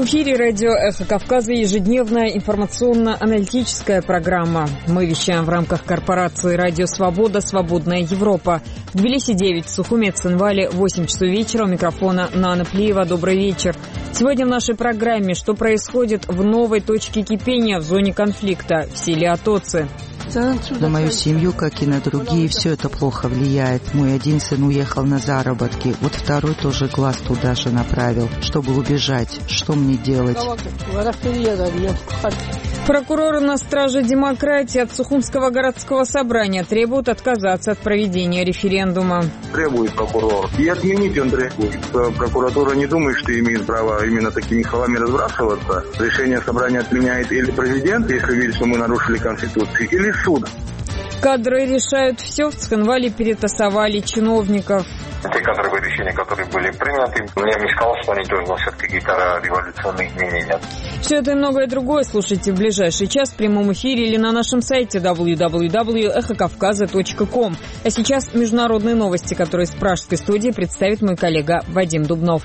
В эфире радио «Эхо Кавказа» ежедневная информационно-аналитическая программа. Мы вещаем в рамках корпорации «Радио Свобода. Свободная Европа». В Тбилиси 9, в Сухуме, Цинвале 8 часов вечера. У микрофона Нана Плиева. Добрый вечер. Сегодня в нашей программе, что происходит в новой точке кипения в зоне конфликта в селе Атоци. На мою семью, как и на другие, все это плохо влияет. Мой один сын уехал на заработки, вот второй тоже глаз туда же направил, чтобы убежать. Что мне делать? Прокуроры на страже демократии от Сухумского городского собрания требуют отказаться от проведения референдума. Требует прокурор. И отменить он требует. Прокуратура не думает, что имеет право именно такими словами разбрасываться. Решение собрания отменяет или президент, если видит, что мы нарушили Конституцию, или суд. Кадры решают все. В Цхинвале перетасовали чиновников. Те кадровые решения, которые были приняты, я не сказал, что они тоже носят какие-то революционные изменения. Все это и многое другое слушайте в ближайший час в прямом эфире или на нашем сайте www.echokavkaza.com. А сейчас международные новости, которые из пражской студии представит мой коллега Вадим Дубнов.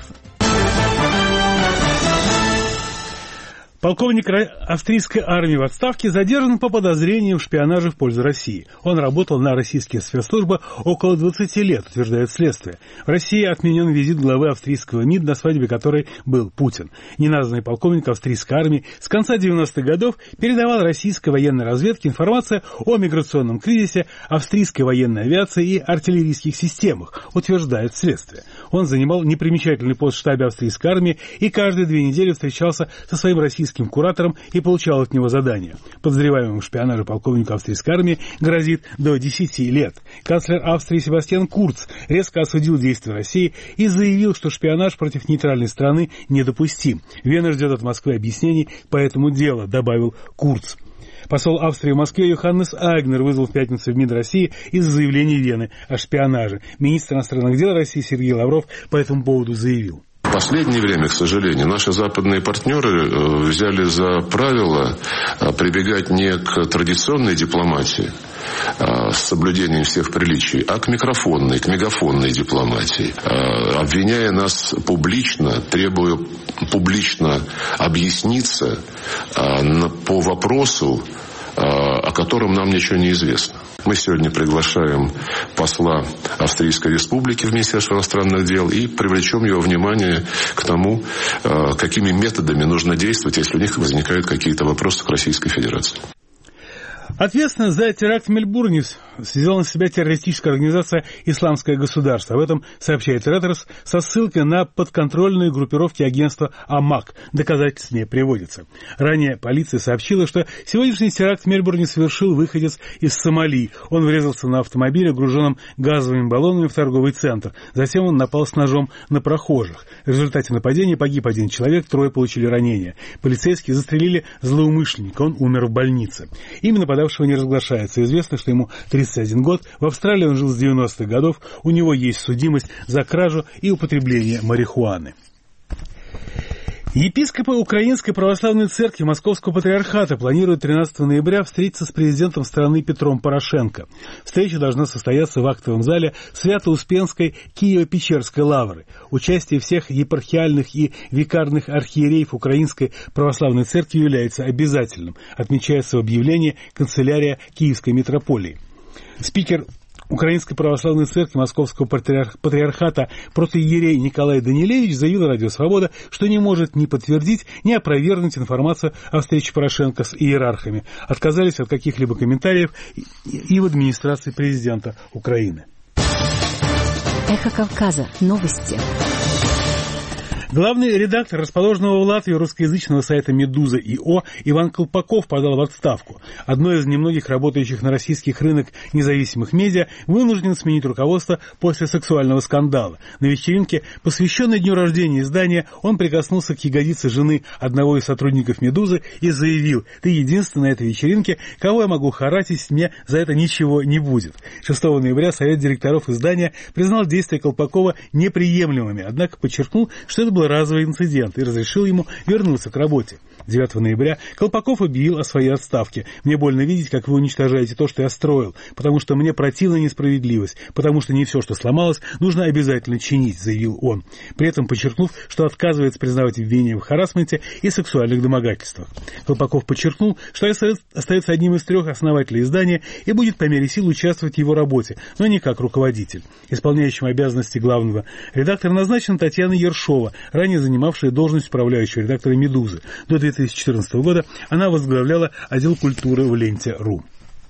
Полковник австрийской армии в отставке задержан по подозрениям в шпионаже в пользу России. Он работал на российские спецслужбы около 20 лет, утверждает следствие. В России отменен визит главы австрийского МИД, на свадьбе которой был Путин. Неназванный полковник австрийской армии с конца 90-х годов передавал российской военной разведке информацию о миграционном кризисе, австрийской военной авиации и артиллерийских системах, утверждает следствие. Он занимал непримечательный пост в штабе австрийской армии и каждые 2 недели встречался со своим российским куратором и получал от него задания. Подозреваемому в шпионаже полковнику австрийской армии грозит до 10 лет. Канцлер Австрии Себастьян Курц резко осудил действия России и заявил, что шпионаж против нейтральной страны недопустим. Вена ждет от Москвы объяснений по этому делу, добавил Курц. Посол Австрии в Москве Йоханнес Айгнер вызвал в пятницу в МИД России из-за заявлений Вены о шпионаже. Министр иностранных дел России Сергей Лавров по этому поводу заявил. В последнее время, к сожалению, наши западные партнеры взяли за правило прибегать не к традиционной дипломатии с соблюдением всех приличий, а к микрофонной, к мегафонной дипломатии, обвиняя нас публично, требуя публично объясниться по вопросу, о котором нам ничего не известно. Мы сегодня приглашаем посла Австрийской Республики в Министерство иностранных дел и привлечем его внимание к тому, какими методами нужно действовать, если у них возникают какие-то вопросы к Российской Федерации. Ответственность за теракт в Мельбурне взяла на себя террористическая организация «Исламское государство». Об этом сообщает Reuters со ссылкой на подконтрольные группировки агентства АМАК. Доказательств не приводится. Ранее полиция сообщила, что сегодняшний теракт в Мельбурне совершил выходец из Сомали. Он врезался на автомобиле, груженном газовыми баллонами, в торговый центр. Затем он напал с ножом на прохожих. В результате нападения погиб 1 человек, 3 получили ранения. Полицейские застрелили злоумышленника. Он умер в больнице. Имя нападавшего не разглашается. Известно, что ему 31 год. В Австралии он жил с 90-х годов. У него есть судимость за кражу и употребление марихуаны. Епископы Украинской Православной Церкви Московского Патриархата планируют 13 ноября встретиться с президентом страны Петром Порошенко. Встреча должна состояться в актовом зале Свято-Успенской Киево-Печерской лавры. Участие всех епархиальных и викарных архиереев Украинской Православной Церкви является обязательным, отмечается в объявлении канцелярия Киевской митрополии. Спикер Украинской Православной Церкви Московского Патриархата протоиерей Николай Данилевич заявил Радио Свобода, что не может ни подтвердить, ни опровергнуть информацию о встрече Порошенко с иерархами. Отказались от каких-либо комментариев и в администрации президента Украины. Эхо Кавказа. Новости. Главный редактор расположенного в Латвии русскоязычного сайта «Медуза.ИО» Иван Колпаков подал в отставку. Одно из немногих работающих на российских рынок независимых медиа вынужден сменить руководство после сексуального скандала. На вечеринке, посвященной дню рождения издания, он прикоснулся к ягодице жены одного из сотрудников «Медузы» и заявил: «Ты единственный на этой вечеринке, кого я могу харатить, мне за это ничего не будет». 6 ноября Совет директоров издания признал действия Колпакова неприемлемыми, однако подчеркнул, что это был разовый инцидент и разрешил ему вернуться к работе. 9 ноября Колпаков объявил о своей отставке. «Мне больно видеть, как вы уничтожаете то, что я строил, потому что мне противна несправедливость, потому что не все, что сломалось, нужно обязательно чинить», — заявил он, при этом подчеркнув, что отказывается признавать обвинения в харассменте и сексуальных домогательствах. Колпаков подчеркнул, что остается одним из 3 основателей издания и будет по мере сил участвовать в его работе, но не как руководитель. Исполняющим обязанности главного редактора назначена Татьяна Ершова, ранее занимавшая должность управляющего редактора «Медузы». До 2014 года она возглавляла отдел культуры в ленте.ру.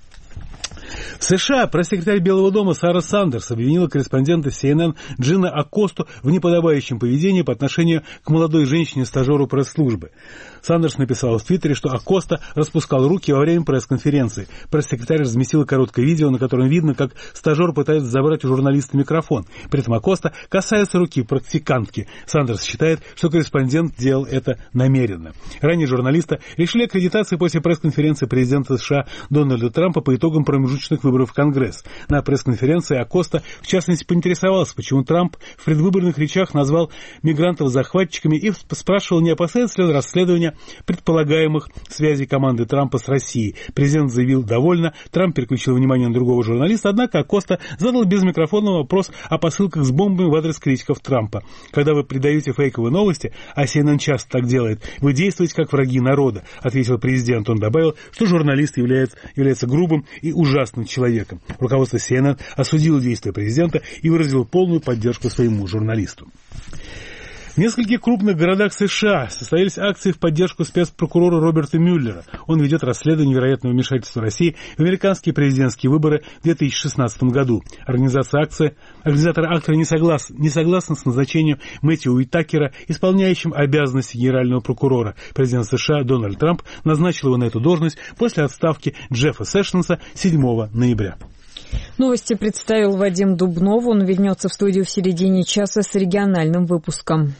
В США пресс-секретарь Белого дома Сара Сандерс обвинила корреспондента CNN Джина Акосту в неподобающем поведении по отношению к молодой женщине-стажеру пресс-службы. Сандерс написала в Твиттере, что Акоста распускал руки во время пресс-конференции. Пресс-секретарь разместила короткое видео, на котором видно, как стажер пытается забрать у журналиста микрофон. При этом Акоста касается руки практикантки. Сандерс считает, что корреспондент делал это намеренно. Ранее журналиста лишили аккредитации после пресс-конференции президента США Дональда Трампа по итогам промежуточных выборов в Конгресс. На пресс-конференции Акоста, в частности, поинтересовался, почему Трамп в предвыборных речах назвал мигрантов захватчиками и спрашивал, не опасается ли расследования предполагаемых связей команды Трампа с Россией. Президент заявил «довольно». Трамп переключил внимание на другого журналиста, однако Акоста задал без микрофона вопрос о посылках с бомбами в адрес критиков Трампа. «Когда вы передаете фейковые новости, а CNN часто так делает, вы действуете как враги народа», ответил президент. Он добавил, что журналист является грубым и ужасным человеком. Руководство CNN осудило действия президента и выразило полную поддержку своему журналисту. В нескольких крупных городах США состоялись акции в поддержку спецпрокурора Роберта Мюллера. Он ведет расследование вероятного вмешательства России в американские президентские выборы в 2016 году. Организаторы акции не согласны с назначением Мэтью Уитакера исполняющим обязанности генерального прокурора. Президент США Дональд Трамп назначил его на эту должность после отставки Джеффа Сэшенса 7 ноября. Новости представил Вадим Дубнов. Он вернется в студию в середине часа с региональным выпуском.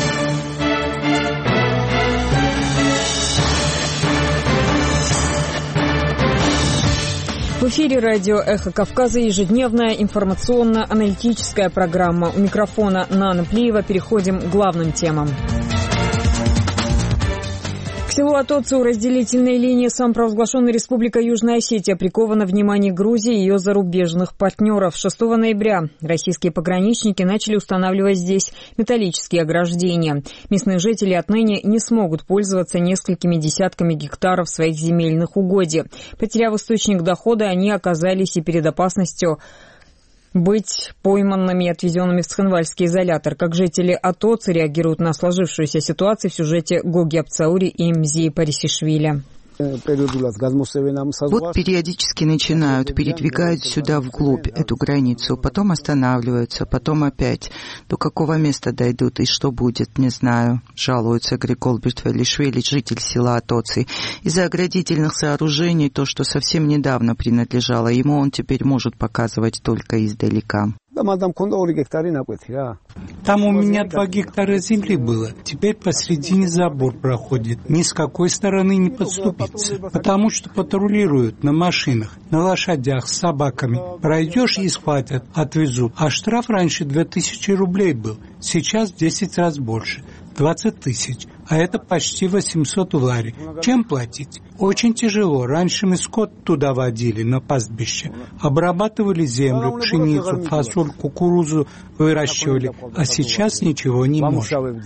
В эфире радио «Эхо Кавказа» ежедневная информационно-аналитическая программа. У микрофона Нана Плиева. Переходим к главным темам. К селу Атоци у разделительной линии самопровозглашенной Республика Южная Осетия приковано внимание Грузии и ее зарубежных партнеров. 6 ноября российские пограничники начали устанавливать здесь металлические ограждения. Местные жители отныне не смогут пользоваться несколькими десятками гектаров своих земельных угодий. Потеряв источник дохода, они оказались и перед опасностью быть пойманными и отвезенными в Цхинвальский изолятор. Как жители Атоци реагируют на сложившуюся ситуацию в сюжете Гоги Апцаури и Мзии Парисишвили. Вот периодически начинают, передвигают сюда вглубь эту границу, потом останавливаются, потом опять. До какого места дойдут и что будет, не знаю, жалуется Григол Бертвелишвили, житель села Атоци. Из-за оградительных сооружений, то, что совсем недавно принадлежало ему, он теперь может показывать только издалека. Там у меня 2 гектара земли было. Теперь посредине забор проходит. Ни с какой стороны не подступиться. Потому что патрулируют на машинах, на лошадях, с собаками. Пройдешь и схватят, отвезут. А штраф раньше 2000 рублей был. Сейчас в 10 раз больше. 20 тысяч. А это почти 800 лари. Чем платить? Очень тяжело. Раньше мы скот туда водили, на пастбище. Обрабатывали землю, пшеницу, фасоль, кукурузу выращивали. А сейчас ничего не можем.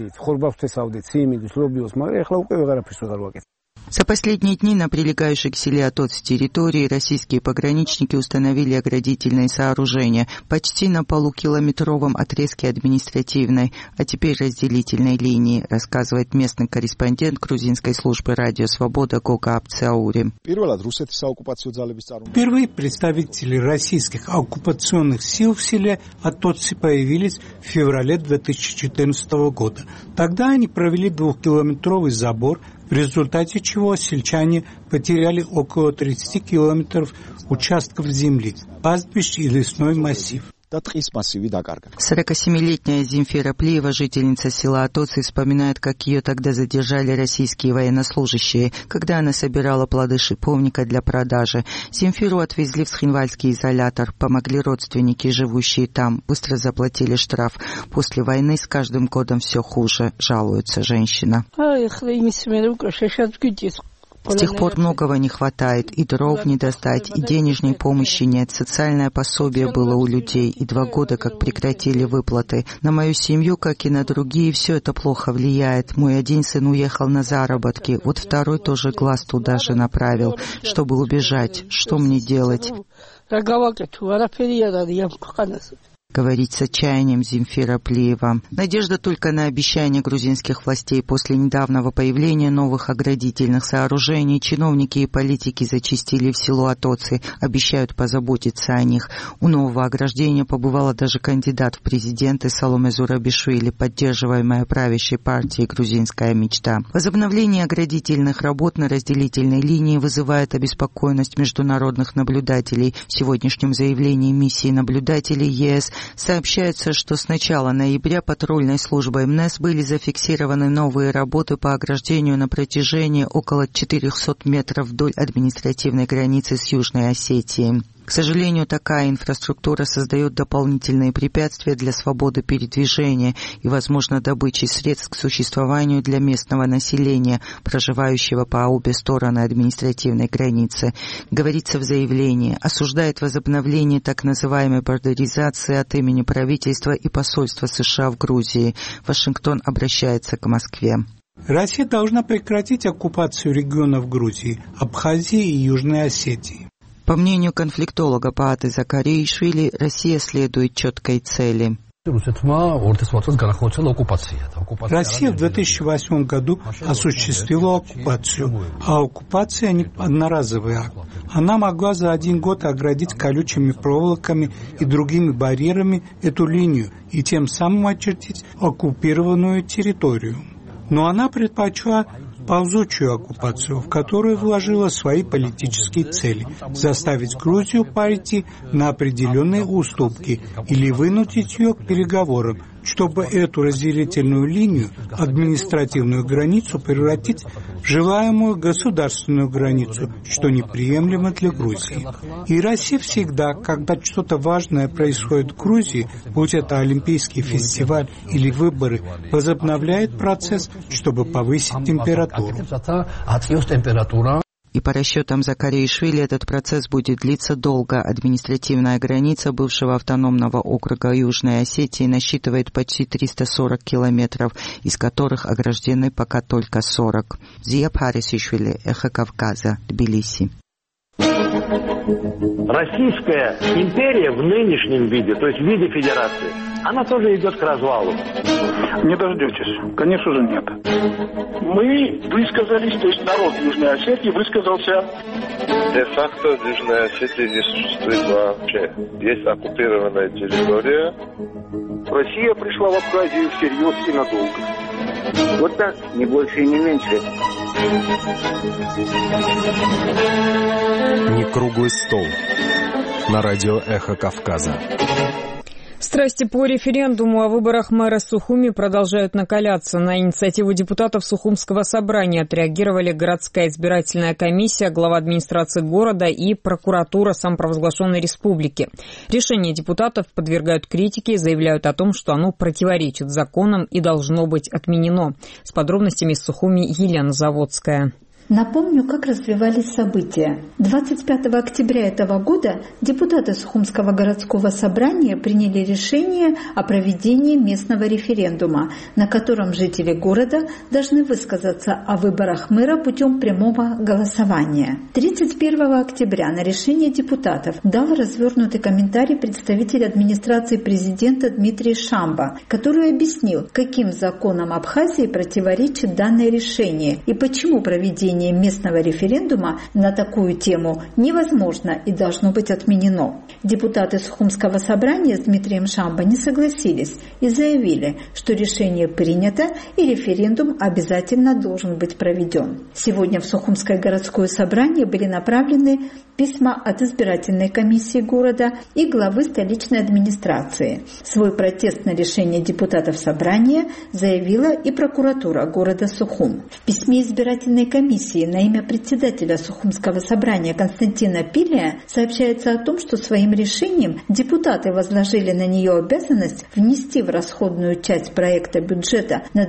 За последние дни на прилегающей к селе Атоци территории российские пограничники установили оградительные сооружения почти на полукилометровом отрезке административной, а теперь разделительной линии, рассказывает местный корреспондент грузинской службы «Радио Свобода» Гога Апцаури. Впервые представители российских оккупационных сил в селе Атоци появились в феврале 2014 года. Тогда они провели 2-километровый забор, в результате чего сельчане потеряли около 30 километров участков земли, пастбищ и лесной массив. 47-летняя Земфира Плиева, жительница села Атоци, вспоминает, как ее тогда задержали российские военнослужащие, когда она собирала плоды шиповника для продажи. Земфиру отвезли в Схинвальский изолятор, помогли родственники, живущие там, быстро заплатили штраф. После войны с каждым годом все хуже, жалуется женщина. С тех пор многого не хватает, и дров не достать, и денежной помощи нет. Социальное пособие было у людей, и 2 года как прекратили выплаты. На мою семью, как и на другие, все это плохо влияет. Мой один сын уехал на заработки, вот второй тоже глаз туда же направил, чтобы убежать. Что мне делать? Говорит с отчаянием Земфира Плиева. Надежда только на обещания грузинских властей. После недавнего появления новых оградительных сооружений чиновники и политики зачастили в село Атоци, обещают позаботиться о них. У нового ограждения побывала даже кандидат в президенты Саломе Зурабишвили, поддерживаемая правящей партией «Грузинская мечта». Возобновление оградительных работ на разделительной линии вызывает обеспокоенность международных наблюдателей. В сегодняшнем заявлении миссии наблюдателей ЕС сообщается, что с начала ноября патрульной службой МНЭС были зафиксированы новые работы по ограждению на протяжении около 400 метров вдоль административной границы с Южной Осетией. К сожалению, такая инфраструктура создает дополнительные препятствия для свободы передвижения и, возможно, добычи средств к существованию для местного населения, проживающего по обе стороны административной границы. Говорится в заявлении, осуждает возобновление так называемой бордеризации от имени правительства и посольства США в Грузии. Вашингтон обращается к Москве. Россия должна прекратить оккупацию регионов Грузии, Абхазии и Южной Осетии. По мнению конфликтолога Пааты Закаришвили, Россия следует четкой цели. Россия в 2008 году осуществила оккупацию, а оккупация не одноразовый акт. Она могла за 1 год оградить колючими проволоками и другими барьерами эту линию и тем самым очертить оккупированную территорию. Но она предпочла ползучую оккупацию, в которую вложила свои политические цели – заставить Грузию пойти на определенные уступки или вынудить ее к переговорам, чтобы эту разделительную линию, административную границу, превратить в желаемую государственную границу, что неприемлемо для Грузии. И Россия всегда, когда что-то важное происходит в Грузии, будь это Олимпийский фестиваль или выборы, возобновляет процесс, чтобы повысить температуру. И по расчетам Закаришвили этот процесс будет длиться долго. Административная граница бывшего автономного округа Южной Осетии насчитывает почти 340 километров, из которых ограждены пока только 40. Зия Парисишвили, Эхо Кавказа, Тбилиси. Российская империя в нынешнем виде, то есть в виде федерации, она тоже идет к развалу. Не дождетесь. Конечно же, нет. Мы высказались, то есть народ Южной Осетии высказался. Де-факто в Южной Осетии не существует вообще. Есть оккупированная территория. Россия пришла в Абхазию всерьез и надолго. Вот так, не больше и не меньше. Не круглый стол. На радио «Эхо Кавказа». Страсти по референдуму о выборах мэра Сухуми продолжают накаляться. На инициативу депутатов Сухумского собрания отреагировали городская избирательная комиссия, глава администрации города и прокуратура самопровозглашенной республики. Решение депутатов подвергают критике и заявляют о том, что оно противоречит законам и должно быть отменено. С подробностями из Сухуми Елена Заводская. Напомню, как развивались события. 25 октября этого года депутаты Сухумского городского собрания приняли решение о проведении местного референдума, на котором жители города должны высказаться о выборах мэра путем прямого голосования. 31 октября на решение депутатов дал развернутый комментарий представитель администрации президента Дмитрий Шамба, который объяснил, каким законам Абхазии противоречит данное решение и почему проведение проведение местного референдума на такую тему невозможно и должно быть отменено. Депутаты Сухумского собрания с Дмитрием Шамбо не согласились и заявили, что решение принято и референдум обязательно должен быть проведен. Сегодня в Сухумское городское собрание были направлены письма от избирательной комиссии города и главы столичной администрации. Свой протест на решение депутатов собрания заявила и прокуратура города Сухум. В письме избирательной комиссии на имя председателя Сухумского собрания Константина Пилия сообщается о том, что своим решением депутаты возложили на нее обязанность внести в расходную часть проекта бюджета на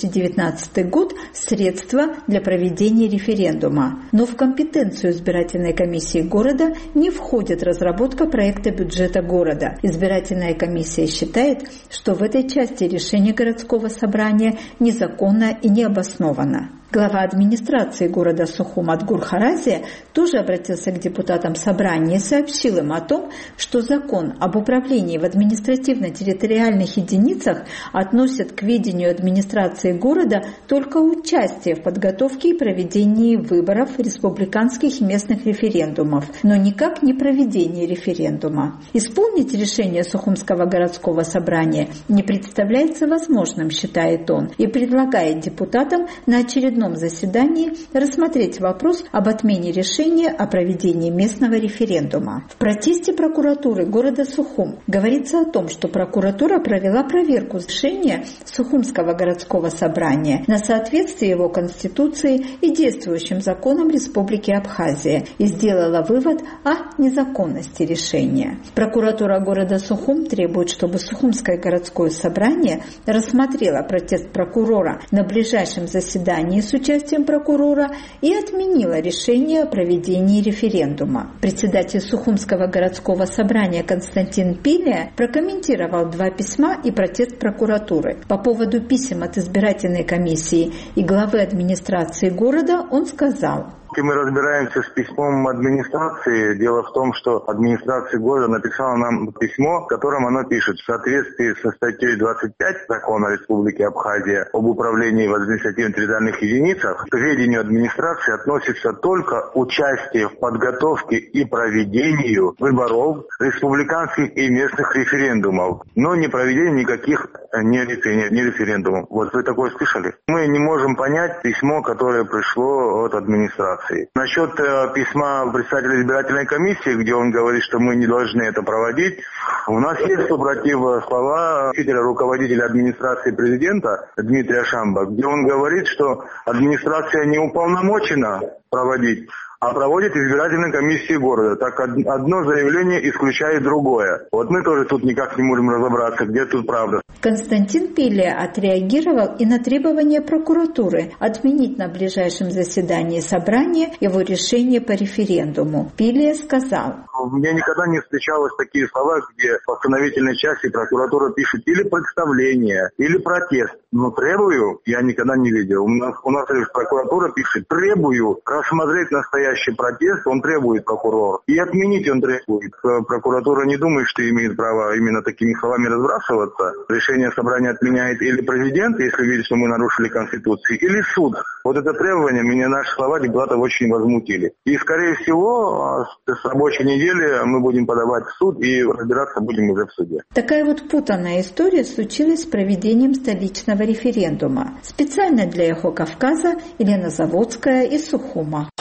2019 год средства для проведения референдума. Но в компетенцию избирательной комиссии города не входит разработка проекта бюджета города. Избирательная комиссия считает, что в этой части решение городского собрания незаконно и необоснованно. Глава администрации города Сухум Адгур Харазия тоже обратился к депутатам собрания и сообщил им о том, что закон об управлении в административно-территориальных единицах относит к ведению администрации города только участие в подготовке и проведении выборов, республиканских и местных референдумов, но никак не проведение референдума. Исполнить решение Сухумского городского собрания не представляется возможным, считает он, и предлагает депутатам на очередном заседании рассмотреть вопрос об отмене решения о проведении местного референдума. В протесте прокуратуры города Сухум говорится о том, что прокуратура провела проверку решения Сухумского городского собрания на соответствие его Конституции и действующим законам Республики Абхазия и сделала вывод о незаконности решения. Прокуратура города Сухум требует, чтобы Сухумское городское собрание рассмотрело протест прокурора на ближайшем заседании с участием прокурора и отменила решение о проведении референдума. Председатель Сухумского городского собрания Константин Пилия прокомментировал два письма и протест прокуратуры. По поводу писем от избирательной комиссии и главы администрации города он сказал: Мы разбираемся с письмом администрации. Дело в том, что администрация города написала нам письмо, в котором оно пишет: в соответствии со статьей 25 Закона Республики Абхазия об управлении в административно-территориальных единицах к ведению администрации относится только участие в подготовке и проведению выборов, республиканских и местных референдумов, но не проведение никаких не референдумов. Вот вы такое слышали? Мы не можем понять письмо, которое пришло от администрации. Насчет письма представителя избирательной комиссии, где он говорит, что мы не должны это проводить, у нас есть супротив слова руководителя администрации президента Дмитрия Шамбо, где он говорит, что администрация не уполномочена проводить, а проводит избирательная комиссия города. Так одно заявление исключает другое. Вот мы тоже тут никак не можем разобраться, где тут правда. Константин Пилия отреагировал и на требование прокуратуры отменить на ближайшем заседании собрания его решение по референдуму. Пилия сказал: мне никогда не встречалось такие слова, где в постановительной части прокуратура пишет или представление, или протест. Но требую я никогда не видел. У нас лишь прокуратура пишет: требую рассмотреть настоящий протест, он требует прокурор. И отменить он требует. Прокуратура не думает, что имеет право именно такими словами разбрасываться. Решение собрания отменяет или президент, если видит, что мы нарушили Конституцию, или суд. Вот это требование меня наши слова депутатов очень возмутили. И, скорее всего, с рабочей недели мы будем подавать в суд и разбираться будем уже в суде. Такая вот путанная история случилась с проведением столичного референдума. Специально для «Эхо Кавказа» Елена Заводская из Сухума.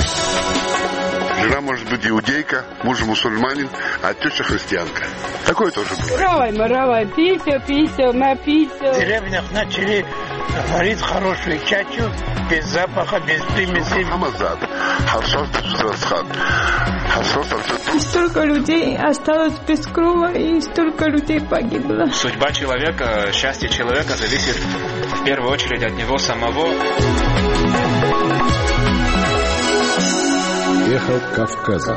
Жена может быть иудейка, муж мусульманин, а теща христианка. Такое тоже бывает. Равай, пися, напися. В деревнях начали варить хорошую чачу, без запаха, без примеси. Столько людей осталось без крова, и столько людей погибло. Судьба человека, счастье человека зависит в первую очередь от него самого. Эхо Кавказа.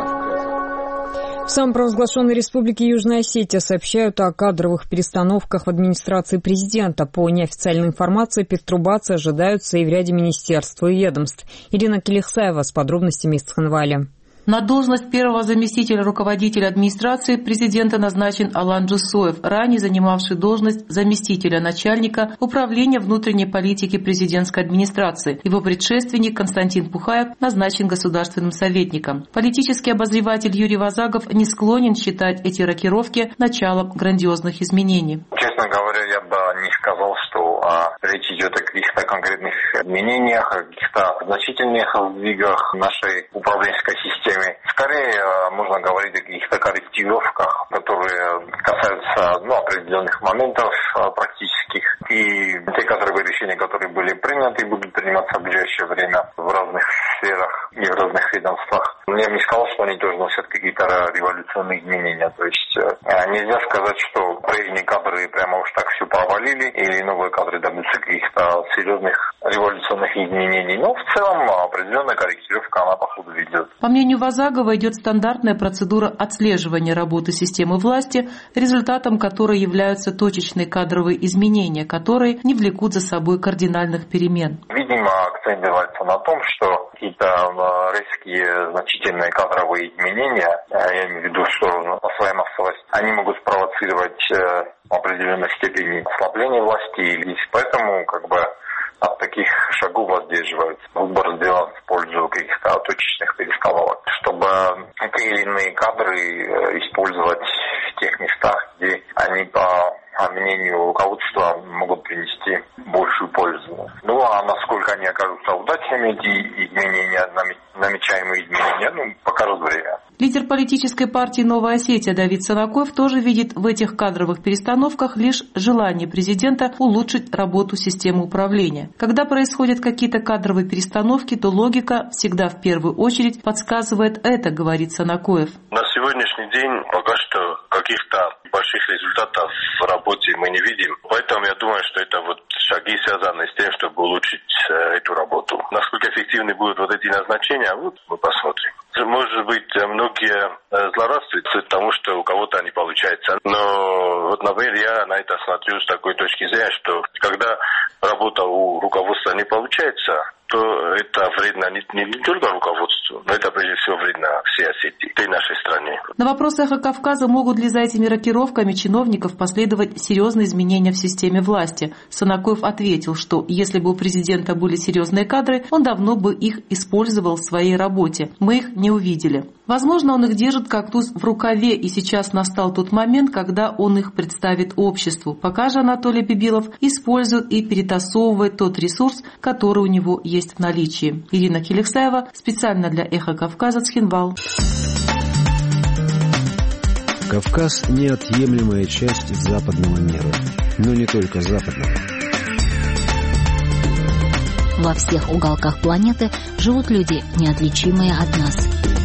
В самопровозглашенной республике Южная Осетия сообщают о кадровых перестановках в администрации президента. По неофициальной информации, перетрубации ожидаются и в ряде министерств и ведомств. Ирина Келихсаева с подробностями из Цхинваля. На должность первого заместителя руководителя администрации президента назначен Алан Джусоев, ранее занимавший должность заместителя начальника управления внутренней политики президентской администрации. Его предшественник Константин Пухаев назначен государственным советником. Политический обозреватель Юрий Вазагов не склонен считать эти рокировки началом грандиозных изменений. Честно говоря, я бы не сказал, что речь идет о каких-то конкретных изменениях, о каких-то значительных сдвигах нашей управленческой системе. Скорее, можно говорить о каких-то корректировках, которые касаются определенных моментов практических. И те кадровые решения, которые были приняты, будут приниматься в ближайшее время в разных сферах и в разных ведомствах. Я бы не сказал, что они тоже носят какие-то революционные изменения. То есть нельзя сказать, что прежние кадры прямо уж так все провалили, или новые кадры добьются каких-то серьезных революционных изменений. Но в целом определенная корректировка, она походу ведет. По мнению Вазагова, идет стандартная процедура отслеживания работы системы власти, результатом которой являются точечные кадровые изменения, которые не влекут за собой кардинальных перемен. Видимо, акцент делается на том, что какие-то резкие, значительные кадровые изменения, я имею в виду, что своя массовость, они могут спровоцировать в определенной степени ослабление власти, и поэтому от таких шагов воздерживаются. Выбор сделан в пользу каких-то точечных перестановок, чтобы те или иные кадры использовать в тех местах, где они, по мнению руководства, могут принести большую пользу. А насколько они окажутся удачными, эти изменения, намечаемые изменения, покажет время. Лидер политической партии «Новая Осетия» Давид Санакоев тоже видит в этих кадровых перестановках лишь желание президента улучшить работу системы управления. Когда происходят какие-то кадровые перестановки, то логика всегда в первую очередь подсказывает это, говорит Санакоев. На сегодняшний день пока что каких-то больших результатов в работе мы не видим. Поэтому я думаю, что это шаги, связанные с тем, чтобы улучшить эту работу. Насколько эффективны будут эти назначения, мы посмотрим. Может быть, многие злорадствуют тому, что у кого-то не получается. Но например, я на это смотрю с такой точки зрения, что когда работа у руководства не получается, то это вредно не только руководству, но это прежде всего вредно всей Осетии, всей нашей стране. На вопрос «Эхо Кавказа», могут ли за этими рокировками чиновников последовать серьезные изменения в системе власти, Санакоев ответил, что если бы у президента были серьезные кадры, он давно бы их использовал в своей работе. Мы их не увидели. Возможно, он их держит как туз в рукаве, и сейчас настал тот момент, когда он их представит обществу. Пока же Анатолий Бибилов использует и перетасовывает тот ресурс, который у него есть в наличии. Ирина Келексаева, специально для «Эхо Кавказа», Цхинвал. Кавказ – неотъемлемая часть западного мира, но не только западного. Во всех уголках планеты живут люди, неотличимые от нас.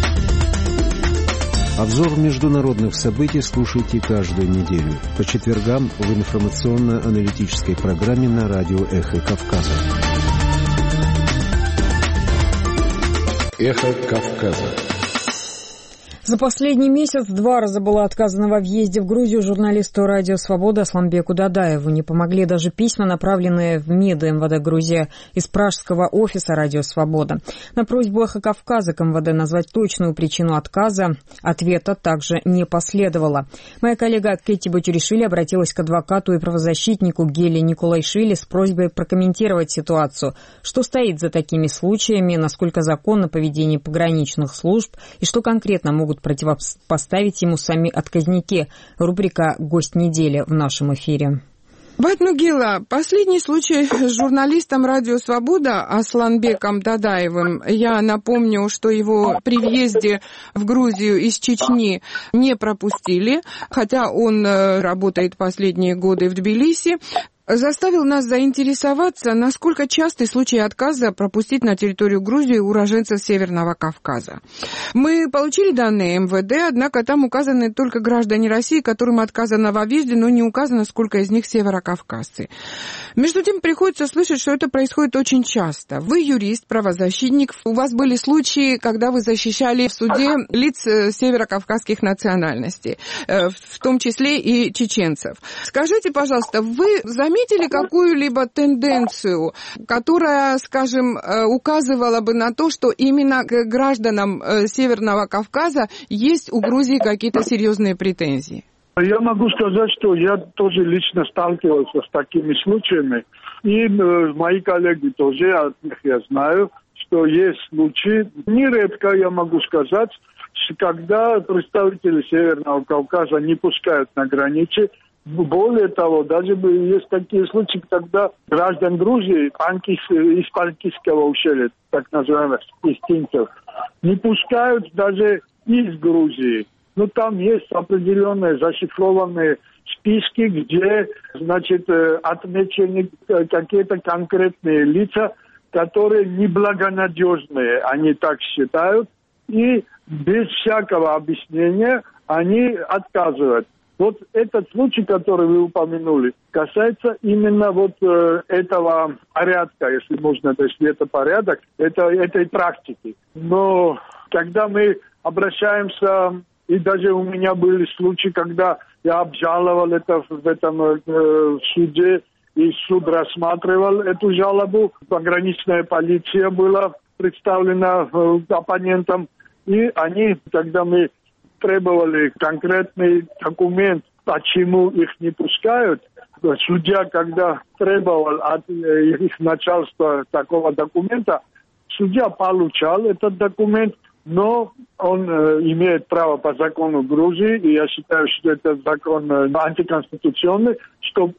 Обзор международных событий слушайте каждую неделю по четвергам в информационно-аналитической программе на радио «Эхо Кавказа». «Эхо Кавказа». За последний месяц 2 раза было отказано во въезде в Грузию журналисту «Радио Свобода» Асланбеку Дадаеву. Не помогли даже письма, направленные в МИД МВД Грузии из пражского офиса «Радио Свобода». На просьбу «Эхо Кавказа» к МВД назвать точную причину отказа ответа также не последовало. Моя коллега Кэти Батюришвили обратилась к адвокату и правозащитнику Гели Николайшвили с просьбой прокомментировать ситуацию. Что стоит за такими случаями, насколько законно поведение пограничных служб и что конкретно могут противопоставить ему сами отказники. Рубрика «Гость недели» в нашем эфире. Батнугила, последний случай с журналистом «Радио Свобода» Асланбеком Дадаевым. Я напомню, что его при въезде в Грузию из Чечни не пропустили, хотя он работает последние годы в Тбилиси. Заставил нас заинтересоваться, насколько частый случай отказа пропустить на территорию Грузии уроженцев Северного Кавказа. Мы получили данные МВД, однако там указаны только граждане России, которым отказано во въезде, но не указано, сколько из них северокавказцы. Между тем, приходится слышать, что это происходит очень часто. Вы юрист, правозащитник. У вас были случаи, когда вы защищали в суде лиц северокавказских национальностей, в том числе и чеченцев. Скажите, пожалуйста, вы заметили заметили какую-либо тенденцию, которая, скажем, указывала бы на то, что именно к гражданам Северного Кавказа есть у Грузии какие-то серьезные претензии? Я могу сказать, что я тоже лично сталкивался с такими случаями. И мои коллеги тоже, от них я знаю, что есть случаи, нередко, я могу сказать, когда представители Северного Кавказа не пускают на границе. Более того, даже есть такие случаи, когда граждан Грузии, из Панкисского ущелья, так называемых палестинцев, не пускают даже из Грузии. Но там есть определенные зашифрованные списки, где, значит, отмечены какие-то конкретные лица, которые неблагонадежные, они так считают, и без всякого объяснения они отказывают. Вот этот случай, который вы упомянули, касается именно вот этого порядка, если можно, то есть это порядок, этой практики. Но когда мы обращаемся, и даже у меня были случаи, когда я обжаловал это в этом суде, и суд рассматривал эту жалобу, пограничная полиция была представлена оппонентам, и они, когда мы требовали конкретный документ, почему их не пускают, судья, когда требовал от их начальства такого документа, судья получал этот документ, но он имеет право по закону Грузии, и я считаю, что этот закон антиконституционный, чтобы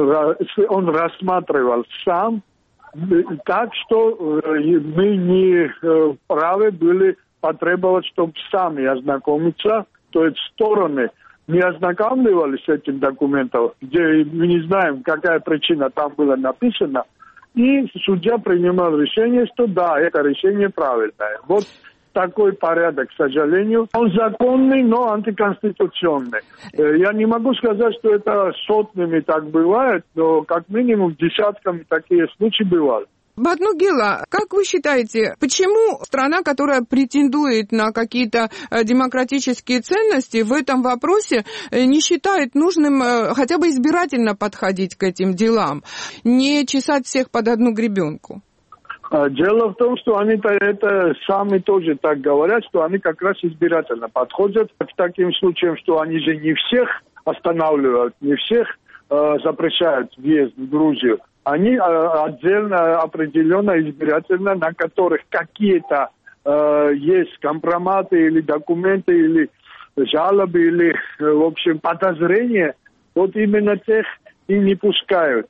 он рассматривал сам, так что мы не правы были потребовать, чтобы сами ознакомиться, то есть стороны не ознакомливались с этим документом, где мы не знаем, какая причина там была написана, и судья принимал решение, что да, это решение правильное. Вот такой порядок, к сожалению. Он законный, но антиконституционный. Я не могу сказать, что это сотнями так бывает, но как минимум десятками такие случаи бывают. Батнугила, как вы считаете, почему страна, которая претендует на какие-то демократические ценности, в этом вопросе не считает нужным хотя бы избирательно подходить к этим делам, не чесать всех под одну гребенку? Дело в том, что они это сами тоже так говорят, что они как раз избирательно подходят к таким случаям, что они же не всех останавливают, не всех запрещают въезд в Грузию. Они отдельно, определенно, избирательно, на которых какие-то есть компроматы или документы, или жалобы, или, в общем, подозрения, вот именно тех и не пускают.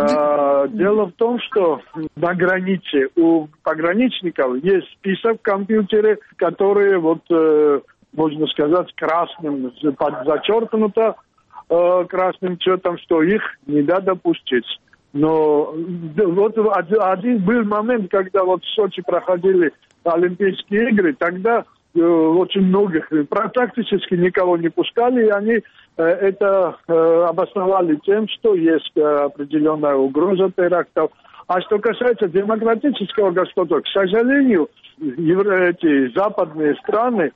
Дело в том, что на границе у пограничников есть список в компьютере, которые, вот, можно сказать, красным зачеркнуто, красным цветом, что их не надо допустить. Но вот один был момент, когда вот в Сочи проходили Олимпийские игры, тогда очень многих, практически никого не пускали, и они это обосновали тем, что есть определенная угроза терактов. А что касается демократического государства, к сожалению, эти западные страны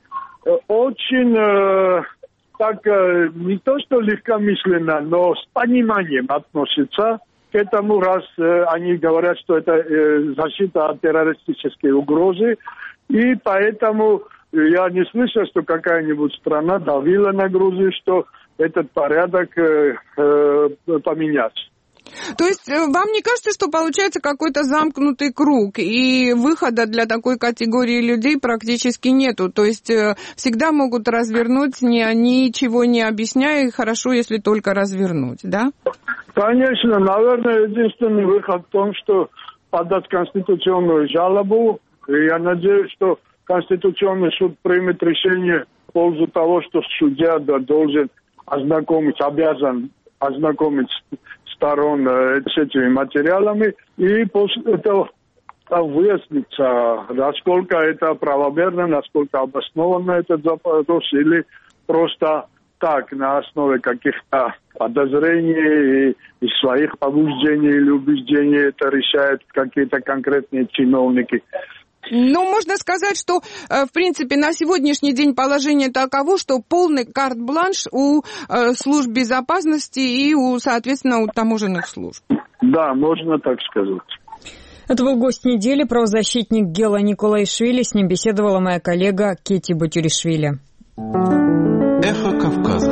очень так не то что легкомысленно, но с пониманием относятся к этому, раз они говорят, что это защита от террористической угрозы, и поэтому я не слышал, что какая-нибудь страна давила на Грузию, что этот порядок поменять. То есть вам не кажется, что получается какой-то замкнутый круг, и выхода для такой категории людей практически нету? То есть всегда могут развернуть, ничего не объясняя, и хорошо, если только развернуть, да? Конечно, наверное, единственный выход в том, что подать конституционную жалобу. И я надеюсь, что Конституционный суд примет решение в пользу того, что судья должен обязан ознакомить сторон с этими материалами, и после этого выяснится, насколько это правомерно, насколько обоснованно этот запрос, или просто так, на основе каких-то подозрений и своих побуждений или убеждений это решают какие-то конкретные чиновники. Ну, можно сказать, что, в принципе, на сегодняшний день положение таково, что полный карт-бланш у служб безопасности и, соответственно, у таможенных служб. Да, можно так сказать. Это был гость недели, правозащитник Гела Николаишвили. С ним беседовала моя коллега Кетти Батюришвили. Эхо Кавказа.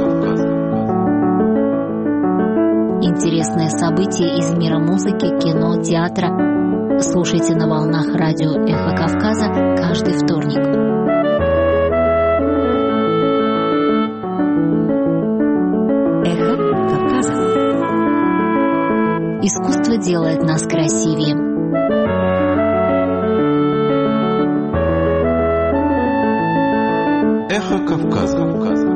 Интересные события из мира музыки, кино, театра. Слушайте на волнах радио «Эхо Кавказа» каждый вторник. Эхо Кавказа. Искусство делает нас красивее. Эхо Кавказа.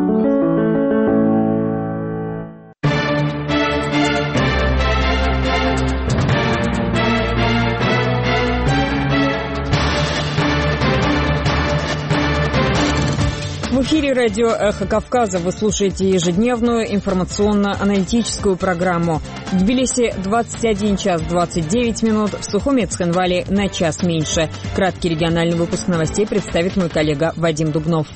В эфире радио «Эхо Кавказа» вы слушаете ежедневную информационно-аналитическую программу. В Тбилиси 21 час 29 минут, в Сухуми и Цхинвале на час меньше. Краткий региональный выпуск новостей представит мой коллега Вадим Дубнов.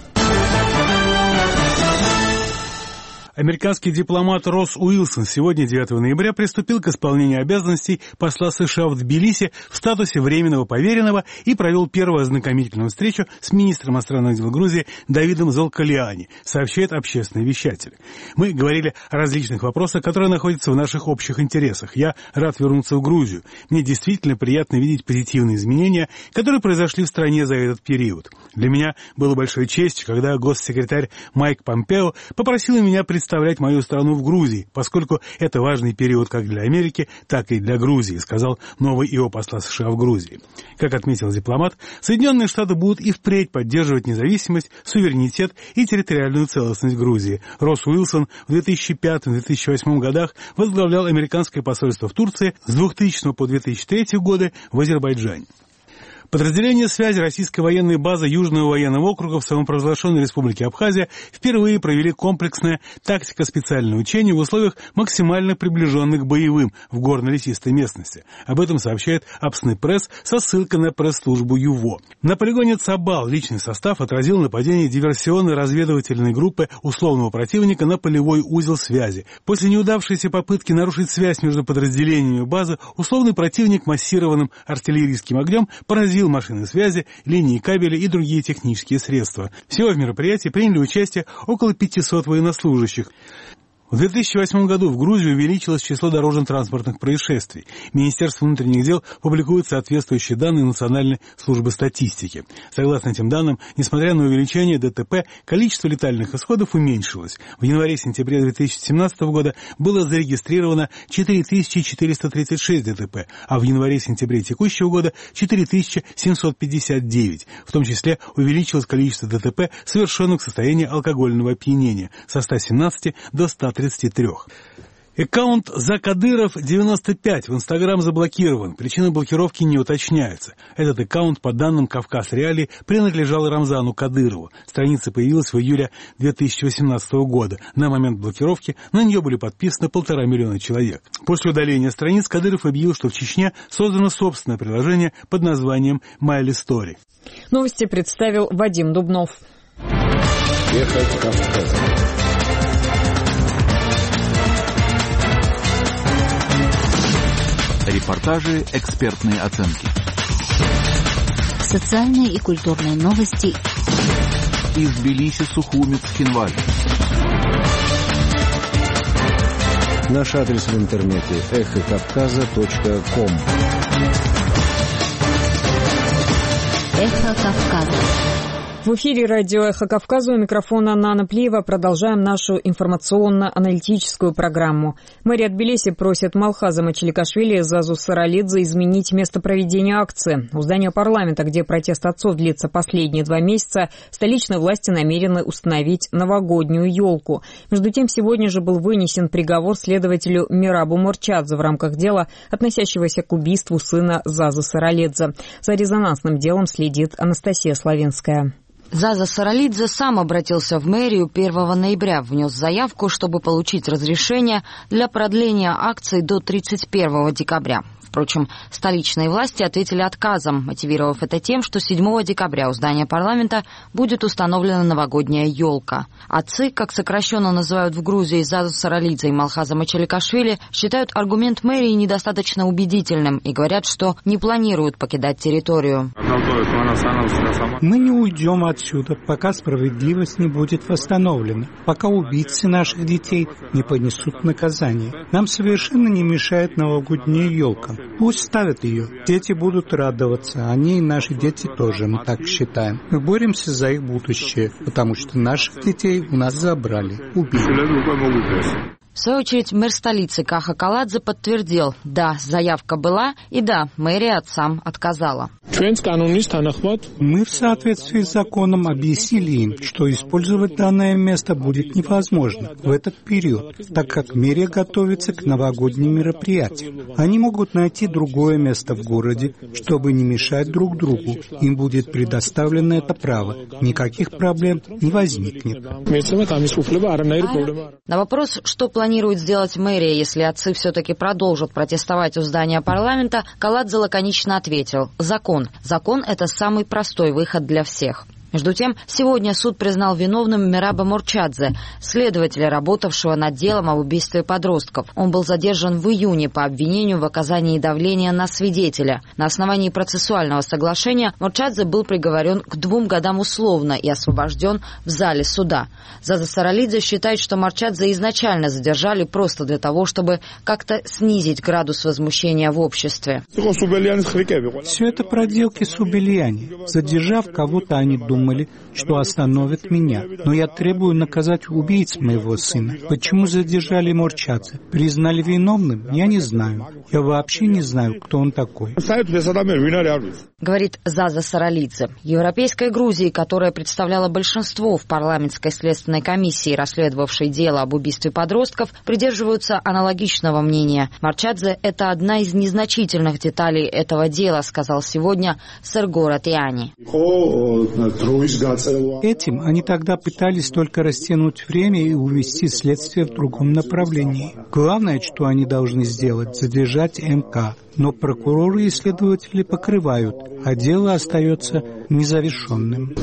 Американский дипломат Росс Уилсон сегодня, 9 ноября, приступил к исполнению обязанностей посла США в Тбилиси в статусе временного поверенного и провел первую ознакомительную встречу с министром иностранных дел Грузии Давидом Золкалиани, сообщает общественный вещатель. Мы говорили о различных вопросах, которые находятся в наших общих интересах. Я рад вернуться в Грузию. Мне действительно приятно видеть позитивные изменения, которые произошли в стране за этот период. Для меня было большой честью, когда госсекретарь Майк Помпео попросил меня представлять мою страну в Грузии, поскольку это важный период как для Америки, так и для Грузии, сказал новый ИО посла США в Грузии. Как отметил дипломат, Соединенные Штаты будут и впредь поддерживать независимость, суверенитет и территориальную целостность Грузии. Росс Уилсон в 2005-2008 годах возглавлял американское посольство в Турции, с 2000 по 2003 годы в Азербайджане. Подразделения связи российской военной базы Южного военного округа в самопровозглашенной республике Абхазия впервые провели комплексное тактико-специальное учение в условиях максимально приближенных к боевым в горно-лесистой местности. Об этом сообщает Апсны Пресс со ссылкой на пресс-службу ЮВО. На полигоне Цабал личный состав отразил нападение диверсионно-разведывательной группы условного противника на полевой узел связи. После неудавшейся попытки нарушить связь между подразделениями базы, условный противник массированным артиллерийским огнем поразил машины связи, линии кабеля и другие технические средства. Всего в мероприятии приняли участие около 500 военнослужащих. В 2008 году в Грузии увеличилось число дорожно-транспортных происшествий. Министерство внутренних дел публикует соответствующие данные Национальной службы статистики. Согласно этим данным, несмотря на увеличение ДТП, количество летальных исходов уменьшилось. В январе-сентябре 2017 года было зарегистрировано 4436 ДТП, а в январе-сентябре текущего года 4759. В том числе увеличилось количество ДТП, совершенных в состоянии алкогольного опьянения, со 117 до 133. Аккаунт Закадыров 95 в Инстаграм заблокирован. Причина блокировки не уточняется. Этот аккаунт, по данным Кавказ Реалии, принадлежал Рамзану Кадырову. Страница появилась в июле 2018 года. На момент блокировки на нее были подписаны 1,5 миллиона человек. После удаления страниц Кадыров объявил, что в Чечне создано собственное приложение под названием «Майли Стори». Новости представил Вадим Дубнов. Эхо Кавказа. Репортажи, экспертные оценки. Социальные и культурные новости. Из Тбилиси, Сухуми, Цхинвали. Наш адрес в интернете эхокавказа.ком. Эхо Кавказа. В эфире радио «Эхо Кавказа», у микрофона Нана Плиева. Продолжаем нашу информационно-аналитическую программу. Мэрия Тбилиси просит Малхаза Мачеликашвили и Зазу Саралидзе изменить место проведения акции. У здания парламента, где протест отцов длится последние 2 месяца, столичные власти намерены установить новогоднюю елку. Между тем, сегодня же был вынесен приговор следователю Мирабу Мурчадзе в рамках дела, относящегося к убийству сына Зазы Саралидзе. За резонансным делом следит Анастасия Славинская. Заза Саралидзе сам обратился в мэрию 1 ноября, внес заявку, чтобы получить разрешение для продления акции до 31 декабря. В Впрочем, столичные власти ответили отказом, мотивировав это тем, что 7 декабря у здания парламента будет установлена новогодняя елка. Отцы, как сокращенно называют в Грузии Зазу Саралидзе и Малхаза Мачаликашвили, считают аргумент мэрии недостаточно убедительным и говорят, что не планируют покидать территорию. Мы не уйдем отсюда, пока справедливость не будет восстановлена, пока убийцы наших детей не понесут наказание. Нам совершенно не мешает новогодняя елка. Пусть ставят ее. Дети будут радоваться. Они и наши дети тоже, мы так считаем. Мы боремся за их будущее, потому что наших детей у нас забрали, убили. В свою очередь, мэр столицы Каха Каладзе подтвердил, да, заявка была, и да, мэрия отцам отказала. Мы в соответствии с законом объяснили им, что использовать данное место будет невозможно в этот период, так как мэрия готовится к новогодним мероприятиям. Они могут найти другое место в городе, чтобы не мешать друг другу. Им будет предоставлено это право. Никаких проблем не возникнет. На вопрос, что планирует сделать мэрия, если отцы все-таки продолжат протестовать у здания парламента, Каладзе лаконично ответил: закон. Закон – это самый простой выход для всех. Между тем, сегодня суд признал виновным Мираба Морчадзе, следователя, работавшего над делом об убийстве подростков. Он был задержан в июне по обвинению в оказании давления на свидетеля. На основании процессуального соглашения Морчадзе был приговорен к 2 годам условно и освобожден в зале суда. Заза Саралидзе считает, что Морчадзе изначально задержали просто для того, чтобы как-то снизить градус возмущения в обществе. Все это проделки Субельяни. Задержав кого-то, они думали, что остановят меня. Но я требую наказать убийц моего сына. Почему задержали Морчадзе? Признали виновным? Я не знаю. Я вообще не знаю, кто он такой. Говорит Заза Саралидзе. Европейской Грузии, которая представляла большинство в парламентской следственной комиссии, расследовавшей дело об убийстве подростков, придерживаются аналогичного мнения. Морчадзе – это одна из незначительных деталей этого дела, сказал сегодня Серго Ратиани. Этим они тогда пытались только растянуть время и увести следствие в другом направлении. Главное, что они должны сделать – задержать МК. Но прокуроры и следователи покрывают, а дело остается незавершенным.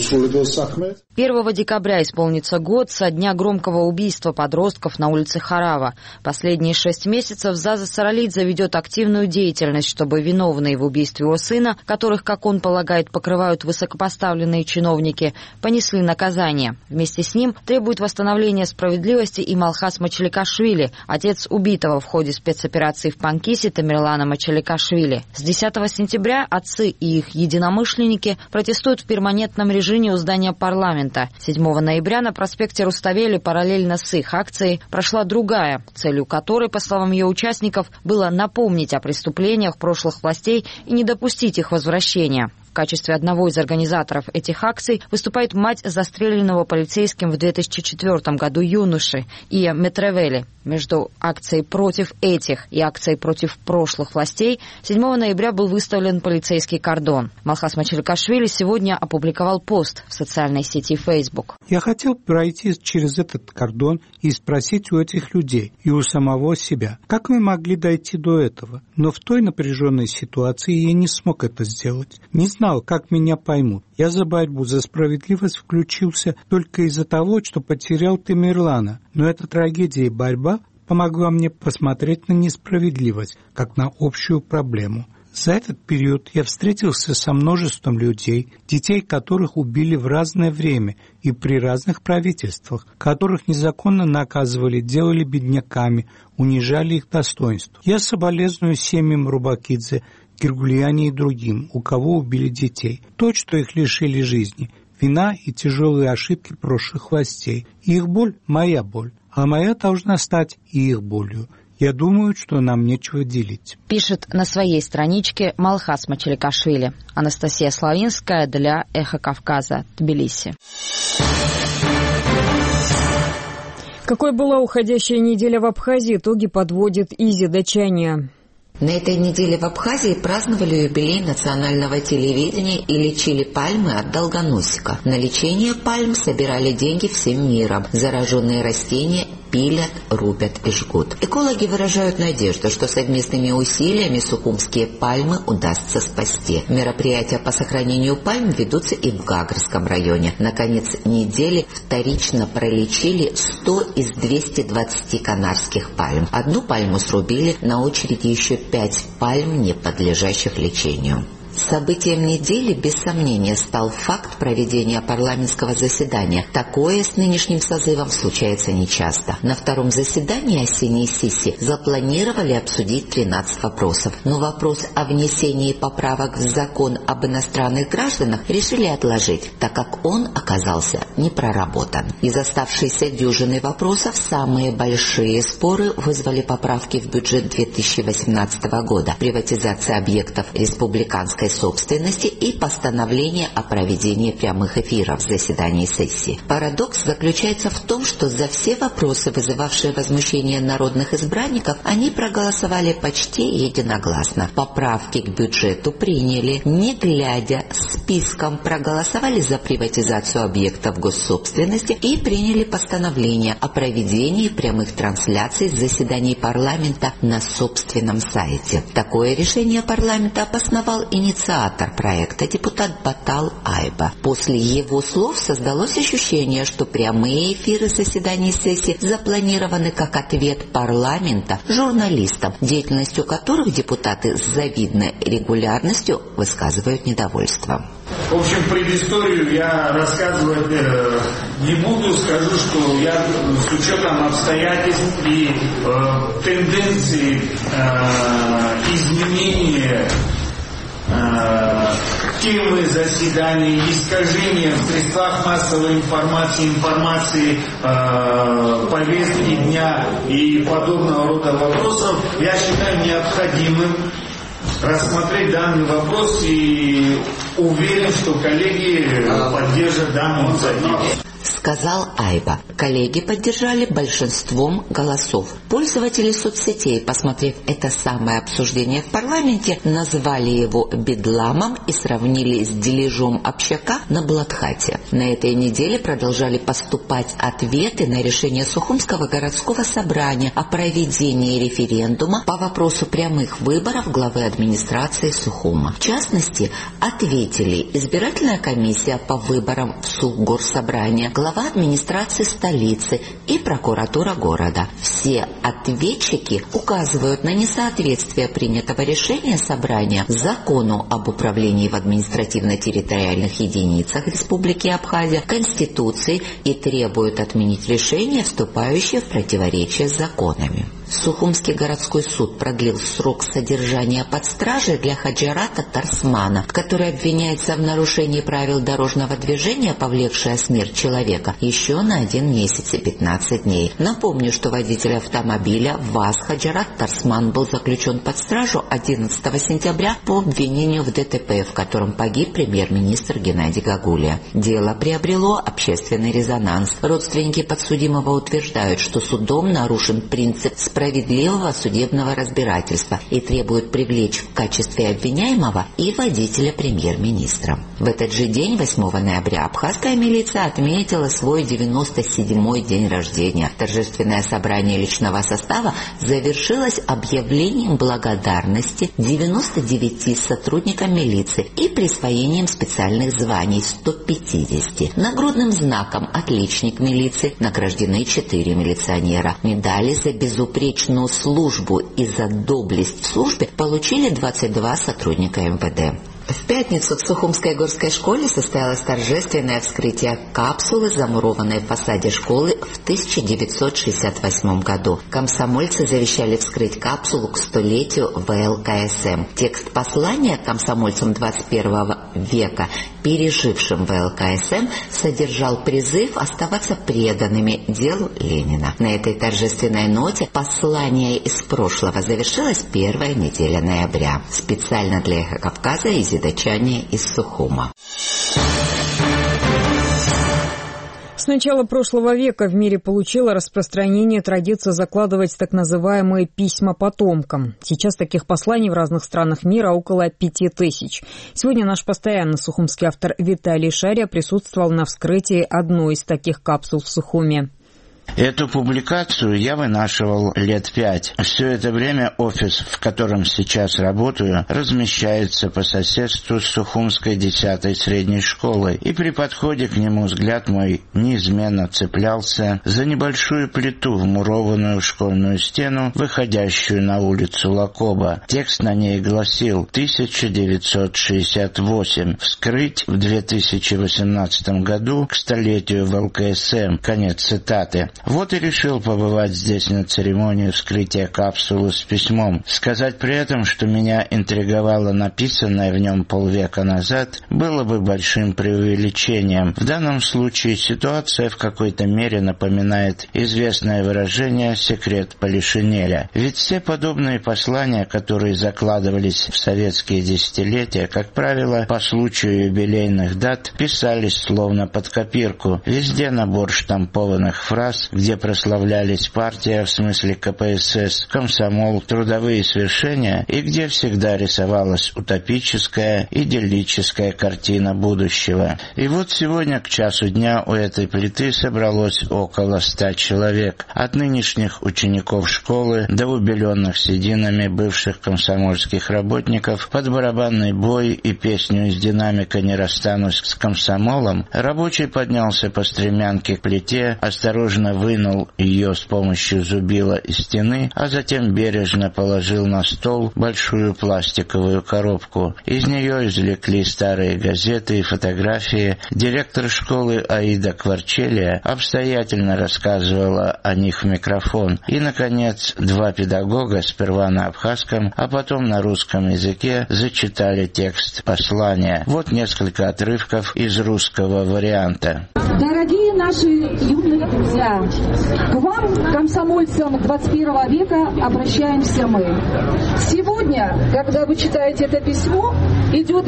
1 декабря исполнится год со дня громкого убийства подростков на улице Харава. Последние 6 месяцев Заза Саралидзе ведет активную деятельность, чтобы виновные в убийстве его сына, которых, как он полагает, покрывают высокопоставленные чиновники, понесли наказание. Вместе с ним требует восстановления справедливости и Малхаз Мачаликашвили, отец убитого в ходе спецоперации в Панкисе Тамерлана Мачаликашвили. С 10 сентября отцы и их единомышленники протестуют в перманентном режиме у здания парламента. 7 ноября на проспекте Руставели параллельно с их акцией прошла другая, целью которой, по словам ее участников, было напомнить о преступлениях прошлых властей и не допустить их возвращения. В качестве одного из организаторов этих акций выступает мать застреленного полицейским в 2004 году юноши Ия Метревели. Между акцией против этих и акцией против прошлых властей 7 ноября был выставлен полицейский кордон. Малхаз Мачаликашвили сегодня опубликовал пост в социальной сети Facebook. Я хотел пройти через этот кордон и спросить у этих людей и у самого себя, как мы могли дойти до этого. Но в той напряженной ситуации я не смог это сделать. Не знал, как меня поймут. Я за борьбу за справедливость включился только из-за того, что потерял Тамерлана. Но эта трагедия и борьба помогла мне посмотреть на несправедливость, как на общую проблему. За этот период я встретился со множеством людей, детей которых убили в разное время и при разных правительствах, которых незаконно наказывали, делали бедняками, унижали их достоинство. Я соболезную семьям Рубакидзе, Гергулиане и другим, у кого убили детей. То, что их лишили жизни, вина и тяжелые ошибки прошлых властей. Их боль – моя боль, а моя должна стать и их болью. Я думаю, что нам нечего делить. Пишет на своей страничке Малхаз Мачаликашвили. Анастасия Славинская для «Эхо Кавказа», Тбилиси. Какой была уходящая неделя в Абхазии, итоги подводит Изи Дачания. На этой неделе в Абхазии праздновали юбилей национального телевидения и лечили пальмы от долгоносика. На лечение пальм собирали деньги всем миром. Зараженные растения пилят, рубят и жгут. Экологи выражают надежду, что совместными усилиями сухумские пальмы удастся спасти. Мероприятия по сохранению пальм ведутся и в Гагрском районе. На конец недели вторично пролечили 100 из 220 канарских пальм. Одну пальму срубили, на очереди еще 5 пальм, не подлежащих лечению. Событием недели, без сомнения, стал факт проведения парламентского заседания. Такое с нынешним созывом случается нечасто. На втором заседании осенней сессии запланировали обсудить 13 вопросов. Но вопрос о внесении поправок в закон об иностранных гражданах решили отложить, так как он оказался не проработан. Из оставшейся дюжины вопросов самые большие споры вызвали поправки в бюджет 2018 года, приватизация объектов республиканской собственности и постановление о проведении прямых эфиров заседаний сессии. Парадокс заключается в том, что за все вопросы, вызывавшие возмущение народных избранников, они проголосовали почти единогласно. Поправки к бюджету приняли, не глядя, списком проголосовали за приватизацию объектов госсобственности и приняли постановление о проведении прямых трансляций заседаний парламента на собственном сайте. Такое решение парламента обосновал инициатор проекта, депутат Батал Айба. После его слов создалось ощущение, что прямые эфиры заседаний сессии запланированы как ответ парламента журналистам, деятельностью которых депутаты с завидной регулярностью высказывают недовольство. В общем, предысторию я рассказывать не буду. Скажу, что я с учетом обстоятельств и тенденций изменения темы заседаний, искажения в средствах массовой информации, повестки дня и подобного рода вопросов, я считаю необходимым рассмотреть данный вопрос и уверен, что коллеги поддержат данную инициативу. Сказал Айба. Коллеги поддержали большинством голосов. Пользователи соцсетей, посмотрев это самое обсуждение в парламенте, назвали его бедламом и сравнили с дележом общака на Бладхате. На этой неделе продолжали поступать ответы на решение Сухумского городского собрания о проведении референдума по вопросу прямых выборов главы администрации Сухума. В частности, ответили избирательная комиссия по выборам в Сухгорсобрание, глава администрации столицы и прокуратура города. Все ответчики указывают на несоответствие принятого решения собрания закону об управлении в административно-территориальных единицах Республики Абхазия, Конституции и требуют отменить решение, вступающее в противоречие с законами. Сухумский городской суд продлил срок содержания под стражей для Хаджарата Тарсмана, который обвиняется в нарушении правил дорожного движения, повлекшее смерть человека, еще на 1 месяц и 15 дней. Напомню, что водитель автомобиля ВАЗ Хаджарат Тарсман был заключен под стражу 11 сентября по обвинению в ДТП, в котором погиб премьер-министр Геннадий Гагулия. Дело приобрело общественный резонанс. Родственники подсудимого утверждают, что судом нарушен принцип справедливого судебного разбирательства и требуют привлечь в качестве обвиняемого и водителя премьер-министра. В этот же день, 8 ноября, абхазская милиция отметила свой 97-й день рождения. Торжественное собрание личного состава завершилось объявлением благодарности 99 сотрудникам милиции и присвоением специальных званий 150. Нагрудным знаком «Отличник милиции» награждены 4 милиционера. Медали за безупречную службу и за доблесть в службе получили 22 сотрудника МВД. В пятницу в Сухумской горской школе состоялось торжественное вскрытие капсулы, замурованной в фасаде школы в 1968 году. Комсомольцы завещали вскрыть капсулу к 100-летию ВЛКСМ. Текст послания комсомольцам 21 века, пережившим ВЛКСМ, содержал призыв оставаться преданными делу Ленина. На этой торжественной ноте послание из прошлого завершилось первая неделя ноября. Специально для Эхо Кавказа из датчане из Сухума. С начала прошлого века в мире получила распространение традиция закладывать так называемые письма потомкам. Сейчас таких посланий в разных странах мира около 5000. Сегодня наш постоянный сухумский автор Виталий Шаря присутствовал на вскрытии одной из таких капсул в Сухуме. Эту публикацию я вынашивал лет 5. Все это время офис, в котором сейчас работаю, размещается по соседству с Сухумской 10-й средней школой, и при подходе к нему взгляд мой неизменно цеплялся за небольшую плиту, вмурованную в школьную стену, выходящую на улицу Лакоба. Текст на ней гласил: 1968. Вскрыть в 2018 году к столетию в ЛКСМ. Конец цитаты. Вот и решил побывать здесь на церемонии вскрытия капсулы с письмом. Сказать при этом, что меня интриговало написанное в нем полвека назад, было бы большим преувеличением. В данном случае ситуация в какой-то мере напоминает известное выражение «секрет Полишинеля». Ведь все подобные послания, которые закладывались в советские десятилетия, как правило, по случаю юбилейных дат, писались словно под копирку. Везде набор штампованных фраз, где прославлялись партия, в смысле КПСС, комсомол, трудовые свершения, и где всегда рисовалась утопическая, идиллическая картина будущего. И вот сегодня к часу дня у этой плиты собралось около 100 человек, от нынешних учеников школы до убеленных сединами бывших комсомольских работников. Под барабанный бой и песню из динамика «Не расстанусь с комсомолом» рабочий поднялся по стремянке к плите, осторожно вынул ее с помощью зубила из стены, а затем бережно положил на стол большую пластиковую коробку. Из нее извлекли старые газеты и фотографии. Директор школы Аида Кварчелия обстоятельно рассказывала о них в микрофон. И, наконец, 2 педагога, сперва на абхазском, а потом на русском языке, зачитали текст послания. Вот несколько отрывков из русского варианта. Дорогие наши юные друзья, к вам, комсомольцам 21 века, обращаемся мы. Сегодня, когда вы читаете это письмо, идет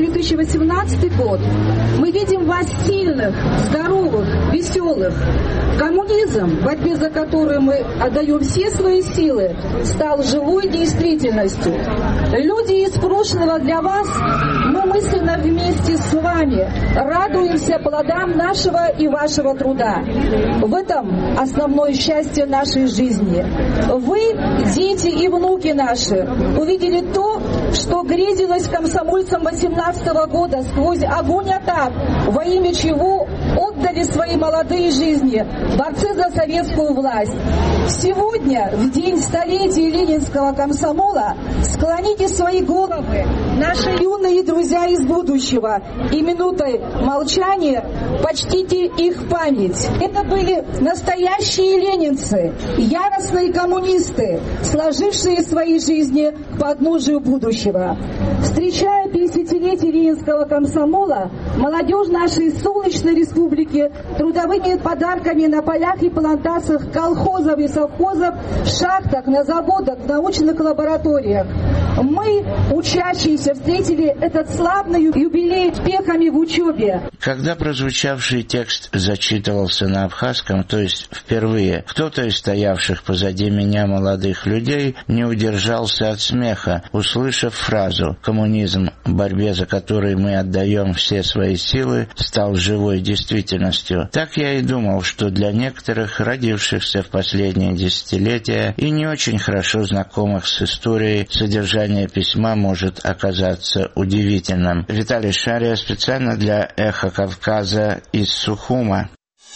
2018 год. Мы видим вас сильных, здоровых, веселых. Коммунизм, в борьбе за который мы отдаем все свои силы, стал живой действительностью. Люди из прошлого для вас, мы мысленно вместе с вами радуемся плодам нашего и вашего труда. В этом основное счастье нашей жизни. Вы, дети и внуки наши, увидели то, что грезилось комсомольцам 18 года сквозь огонь атак, во имя чего отдали свои молодые жизни борцы за советскую власть. Сегодня, в день столетия Ленинского комсомола, склоните свои головы, наши юные друзья из будущего, и минутой молчания почтите их память. Это были настоящие ленинцы, яростные коммунисты, сложившие свои жизни к подножию будущего. Встречая 50-летие Ленинского комсомола, молодежь нашей солнечной республики трудовыми подарками на полях и плантациях колхозов и совхозов, шахтах, на заводах, в научных лабораториях. Мы, учащиеся, встретили этот славный юбилей успехами в учебе. Когда прозвучавший текст зачитывался на абхазском, то есть впервые, кто-то из стоявших позади меня молодых людей не удержался от смеха, услышав фразу «Коммунизм, в борьбе за который мы отдаем все свои силы, стал живой действительностью». Так я и думал, что для некоторых, родившихся в последние десятилетия и не очень хорошо знакомых с историей, содержание письма может оказаться удивительным. Виталий Шария специально для «Эхо Кавказа» из Сухума.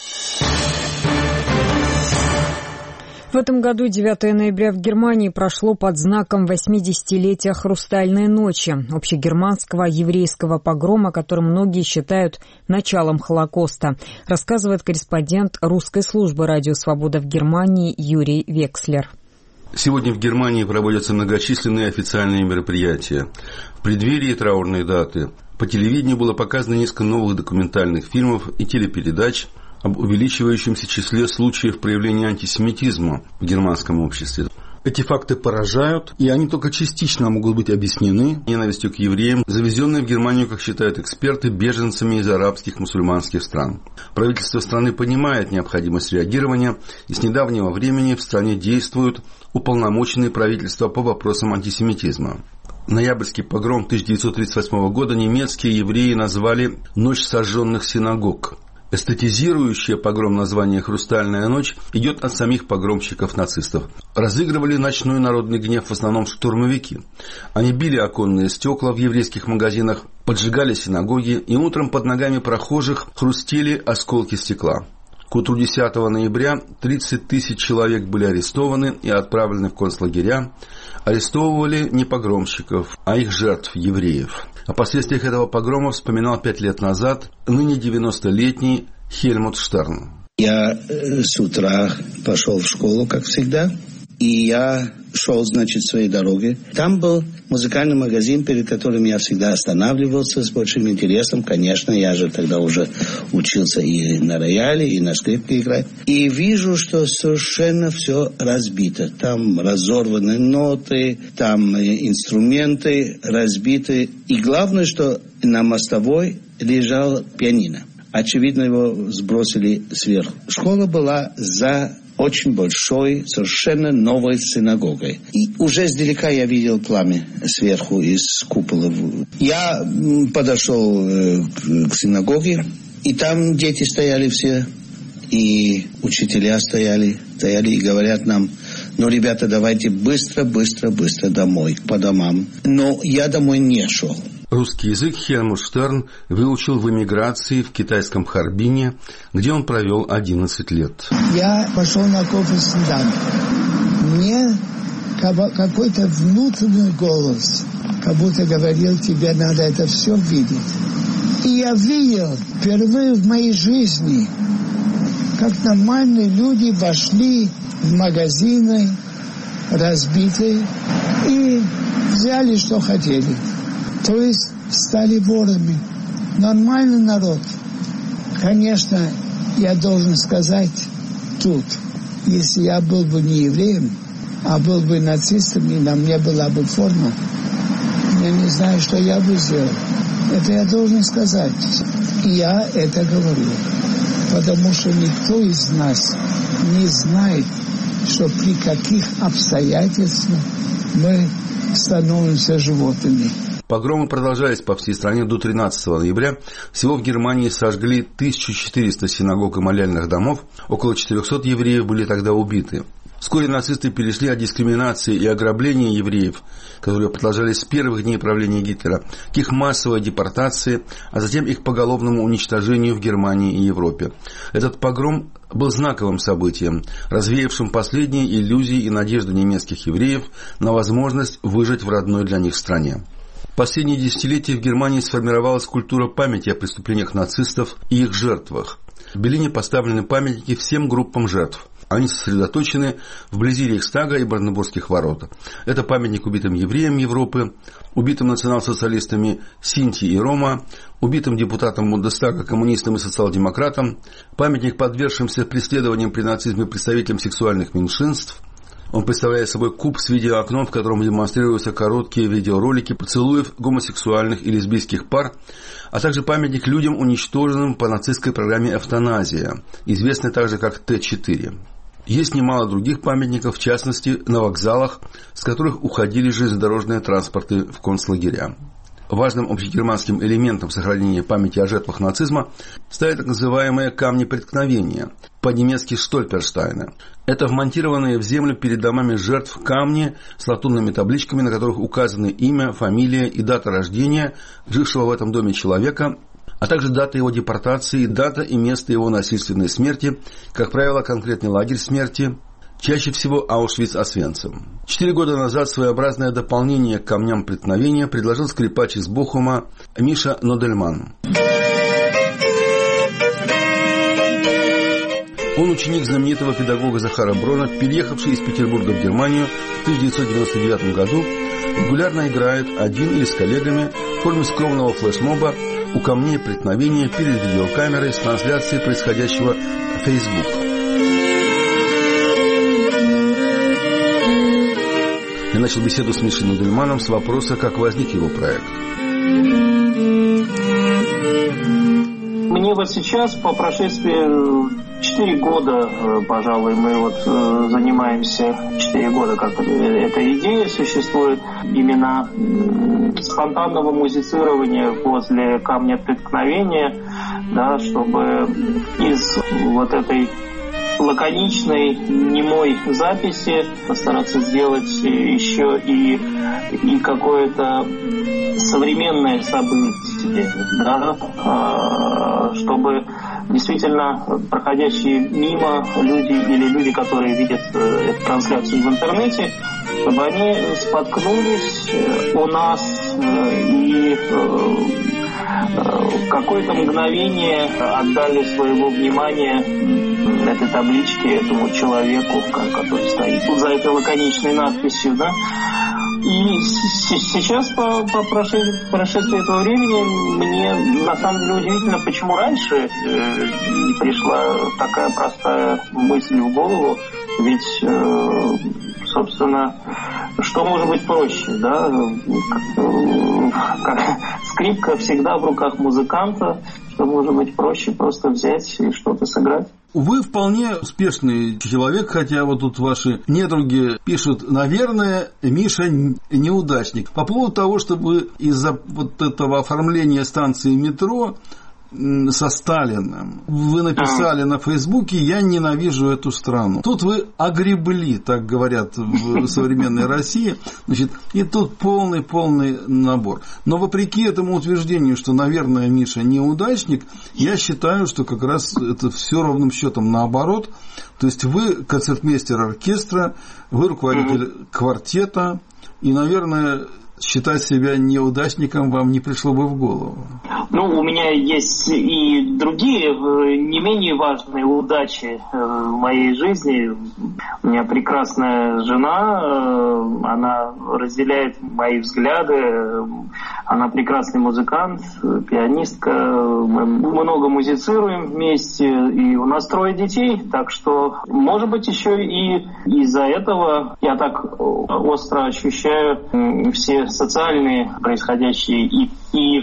В этом году 9 ноября в Германии прошло под знаком 80-летия «Хрустальной ночи», общегерманского еврейского погрома, который многие считают началом Холокоста, рассказывает корреспондент русской службы «Радио Свобода» в Германии Юрий Векслер. Сегодня в Германии проводятся многочисленные официальные мероприятия. В преддверии траурной даты по телевидению было показано несколько новых документальных фильмов и телепередач об увеличивающемся числе случаев проявления антисемитизма в германском обществе. Эти факты поражают, и они только частично могут быть объяснены ненавистью к евреям, завезенной в Германию, как считают эксперты, беженцами из арабских мусульманских стран. Правительство страны понимает необходимость реагирования, и с недавнего времени в стране действуют уполномоченные правительства по вопросам антисемитизма. Ноябрьский погром 1938 года немецкие евреи назвали «Ночь сожженных синагог». Эстетизирующее погром название «Хрустальная ночь» идет от самих погромщиков-нацистов. Разыгрывали ночной народный гнев в основном штурмовики. Они били оконные стекла в еврейских магазинах, поджигали синагоги, и утром под ногами прохожих хрустели осколки стекла. К утру 10 ноября 30 тысяч человек были арестованы и отправлены в концлагеря. Арестовывали не погромщиков, а их жертв, евреев. О последствиях этого погрома вспоминал 5 лет назад ныне 90-летний Хельмут Штерн. Я с утра пошел в школу, как всегда, и я шел, своей дорогой. Там был музыкальный магазин, перед которым я всегда останавливался с большим интересом. Конечно, я же тогда уже учился и на рояле, и на скрипке играть. И вижу, что совершенно все разбито. Там разорваны ноты, там инструменты разбиты. И главное, что на мостовой лежал пианино. Очевидно, его сбросили сверху. Школа была за очень большой, совершенно новой синагогой. И уже издалека я видел пламя сверху из купола. Я подошел к синагоге, и там дети стояли все, и учителя стояли и говорят нам: ребята, давайте быстро домой, по домам. Но я домой не шел. Русский язык Хельмут Штерн выучил в эмиграции в китайском Харбине, где он провел 11 лет. Я пошел на Кофе-Синдан. Мне какой-то внутренний голос, как будто говорил: тебе надо это все видеть. И я видел впервые в моей жизни, как нормальные люди вошли в магазины разбитые и взяли, что хотели. То есть стали ворами. Нормальный народ. Конечно, я должен сказать тут, если я был бы не евреем, а был бы нацистом, и на мне была бы форма, я не знаю, что я бы сделал. Это я должен сказать. И я это говорю. Потому что никто из нас не знает, что при каких обстоятельствах мы становимся животными. Погромы продолжались по всей стране до 13 ноября. Всего в Германии сожгли 1400 синагог и молельных домов. Около 400 евреев были тогда убиты. Вскоре нацисты перешли от дискриминации и ограбления евреев, которые продолжались с первых дней правления Гитлера, к их массовой депортации, а затем их поголовному уничтожению в Германии и Европе. Этот погром был знаковым событием, развеявшим последние иллюзии и надежды немецких евреев на возможность выжить в родной для них стране. В последние десятилетия в Германии сформировалась культура памяти о преступлениях нацистов и их жертвах. В Берлине поставлены памятники всем группам жертв. Они сосредоточены вблизи Рейхстага и Бранденбургских ворот. Это памятник убитым евреям Европы, убитым национал-социалистами Синти и Рома, убитым депутатам Бундестага, коммунистам и социал-демократам, памятник подвергшимся преследованиям при нацизме представителям сексуальных меньшинств. Он представляет собой куб с видеоокном, в котором демонстрируются короткие видеоролики поцелуев гомосексуальных и лесбийских пар, а также памятник людям, уничтоженным по нацистской программе «Эвтаназия», известной также как Т-4. Есть немало других памятников, в частности, на вокзалах, с которых уходили железнодорожные транспорты в концлагеря. Важным общегерманским элементом сохранения памяти о жертвах нацизма стали так называемые камни преткновения, по-немецки «штольперштайны». Это вмонтированные в землю перед домами жертв камни с латунными табличками, на которых указаны имя, фамилия и дата рождения жившего в этом доме человека, а также дата его депортации, дата и место его насильственной смерти, как правило, конкретный лагерь смерти, чаще всего Аушвиц-Освенцим. 4 года назад своеобразное дополнение к камням преткновения предложил скрипач из Бохума Миша Нодельман. Он ученик знаменитого педагога Захара Брона, переехавший из Петербурга в Германию в 1999 году, регулярно играет один или с коллегами в форме скромного флешмоба у камней преткновения перед видеокамерой с трансляцией происходящего в Facebook. Я начал беседу с Мишей Нодельманом с вопроса, как возник его проект. Мне вот сейчас, по прошествии 4 года, пожалуй, мы вот занимаемся, 4 года, как эта идея существует, именно спонтанного музицирования возле камня преткновения, да, чтобы из вот этой лаконичной, немой записи постараться сделать еще и какое-то современное событие, да, чтобы действительно проходящие мимо люди или люди, которые видят эту трансляцию в интернете, чтобы они споткнулись у нас и какое-то мгновение отдали своего внимания этой табличке, этому человеку, который стоит за этой лаконичной надписью, да. И сейчас, по прошествии этого времени, мне на самом деле удивительно, почему раньше не пришла такая простая мысль в голову. Ведь, собственно, что может быть проще, да? Скрипка всегда в руках музыканта. Что может быть проще просто взять и что-то сыграть? Вы вполне успешный человек, хотя вот тут ваши недруги пишут, наверное, Миша неудачник. По поводу того, чтобы из-за вот этого оформления станции метро со Сталиным вы написали на Фейсбуке: «Я ненавижу эту страну». Тут вы огребли, так говорят в современной России, значит, и тут полный набор. Но вопреки этому утверждению, что, наверное, Миша неудачник, я считаю, что как раз это все ровным счетом наоборот. То есть вы концертмейстер оркестра, вы руководитель квартета, и, наверное, считать себя неудачником вам не пришло бы в голову. Ну, у меня есть и другие, не менее важные удачи в моей жизни. У меня прекрасная жена, она разделяет мои взгляды, она прекрасный музыкант, пианистка, мы много музицируем вместе, и у нас 3 детей, так что, может быть, еще и из-за этого я так остро ощущаю все социальные происходящие и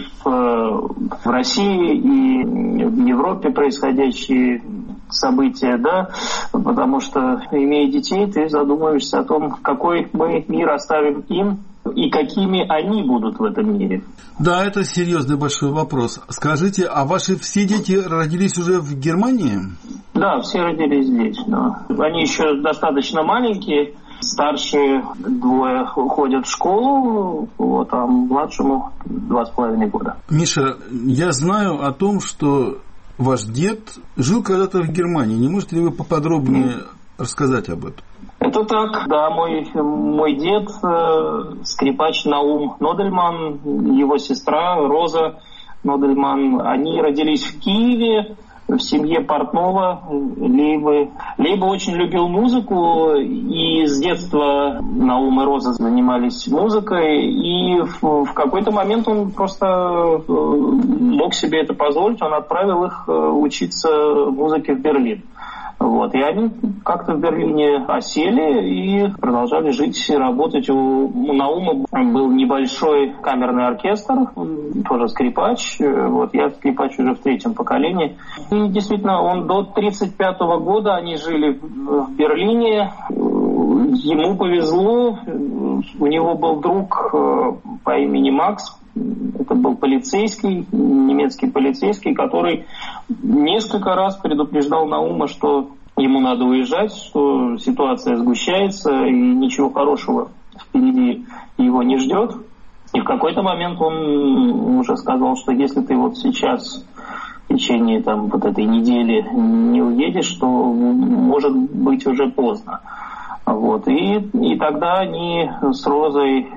в России, и в Европе происходящие события, да, потому что, имея детей, ты задумываешься о том, какой мы мир оставим им и какими они будут в этом мире. Да, это серьезный большой вопрос. Скажите, а ваши все дети родились уже в Германии? Да, все родились здесь, да. Они еще достаточно маленькие. Старшие 2 ходят в школу, вот, а младшему 2,5 года. Миша, я знаю о том, что ваш дед жил когда-то в Германии. Не можете ли вы поподробнее рассказать об этом? Это так, да. Мой дед, скрипач Наум Нодельман, его сестра Роза Нодельман, они родились в Киеве, в семье портного Лейбы. Лейба очень любил музыку, и с детства Наум и Роза занимались музыкой, и в какой-то момент он просто мог себе это позволить, он отправил их учиться музыке в Берлин. Вот. И они как-то в Берлине осели и продолжали жить и работать. У Наума был небольшой камерный оркестр, тоже скрипач. Вот. Я скрипач уже в 3-м поколении. И действительно, он до 1935 года они жили в Берлине. Ему повезло, у него был друг по имени Макс. Это был полицейский, немецкий полицейский, который несколько раз предупреждал Наума, что ему надо уезжать, что ситуация сгущается и ничего хорошего впереди его не ждет. И в какой-то момент он уже сказал, что если ты вот сейчас в течение вот этой недели не уедешь, то может быть уже поздно. Вот. И тогда они с Розой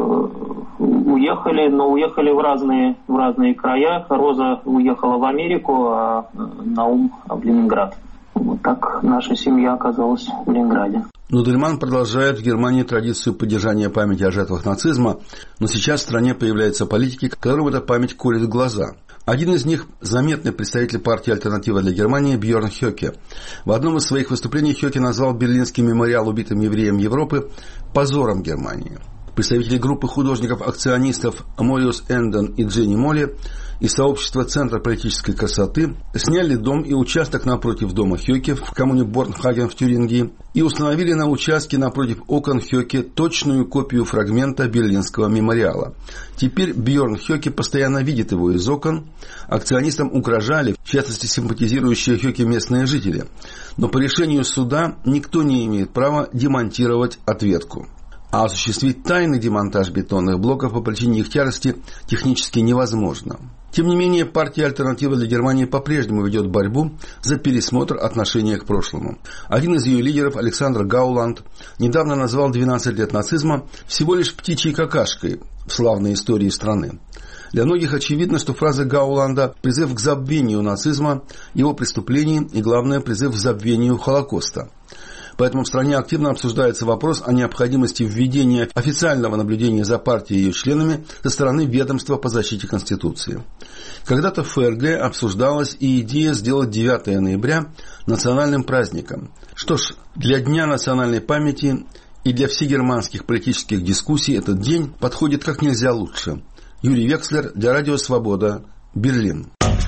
уехали, но уехали в разные края. Роза уехала в Америку, а Наум в Ленинград. Вот так наша семья оказалась в Ленинграде. Нодельман продолжает в Германии традицию поддержания памяти о жертвах нацизма, но сейчас в стране появляются политики, которым эта память колет в глаза. Один из них – заметный представитель партии «Альтернатива для Германии» Бьорн Хёке. В одном из своих выступлений Хёке назвал Берлинский мемориал убитым евреям Европы позором Германии. Представители группы художников-акционистов Мориус Энден и Дженни Молли из сообщества Центра политической красоты сняли дом и участок напротив дома Хёке в коммуне Борнхаген в Тюрингии и установили на участке напротив окон Хёке точную копию фрагмента Берлинского мемориала. Теперь Бьорн Хёке постоянно видит его из окон. Акционистам угрожали, в частности симпатизирующие Хёке местные жители. Но по решению суда никто не имеет права демонтировать ответку. А осуществить тайный демонтаж бетонных блоков по причине их тяжести технически невозможно. Тем не менее, партия «Альтернатива для Германии» по-прежнему ведет борьбу за пересмотр отношения к прошлому. Один из ее лидеров, Александр Гауланд, недавно назвал 12 лет нацизма всего лишь птичьей какашкой в славной истории страны. Для многих очевидно, что фраза Гауланда – призыв к забвению нацизма, его преступлений и, главное, призыв к забвению Холокоста. Поэтому в стране активно обсуждается вопрос о необходимости введения официального наблюдения за партией и ее членами со стороны ведомства по защите Конституции. Когда-то в ФРГ обсуждалась и идея сделать 9 ноября национальным праздником. Что ж, для Дня национальной памяти и для всегерманских политических дискуссий этот день подходит как нельзя лучше. Юрий Векслер для Радио Свобода, Берлин.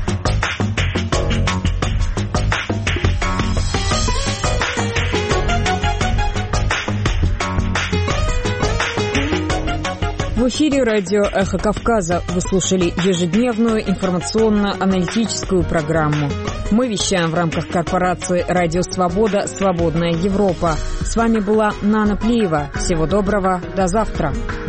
В эфире радио «Эхо Кавказа». Вы слушали ежедневную информационно-аналитическую программу. Мы вещаем в рамках корпорации «Радио Свобода. Свободная Европа». С вами была Нана Плиева. Всего доброго. До завтра.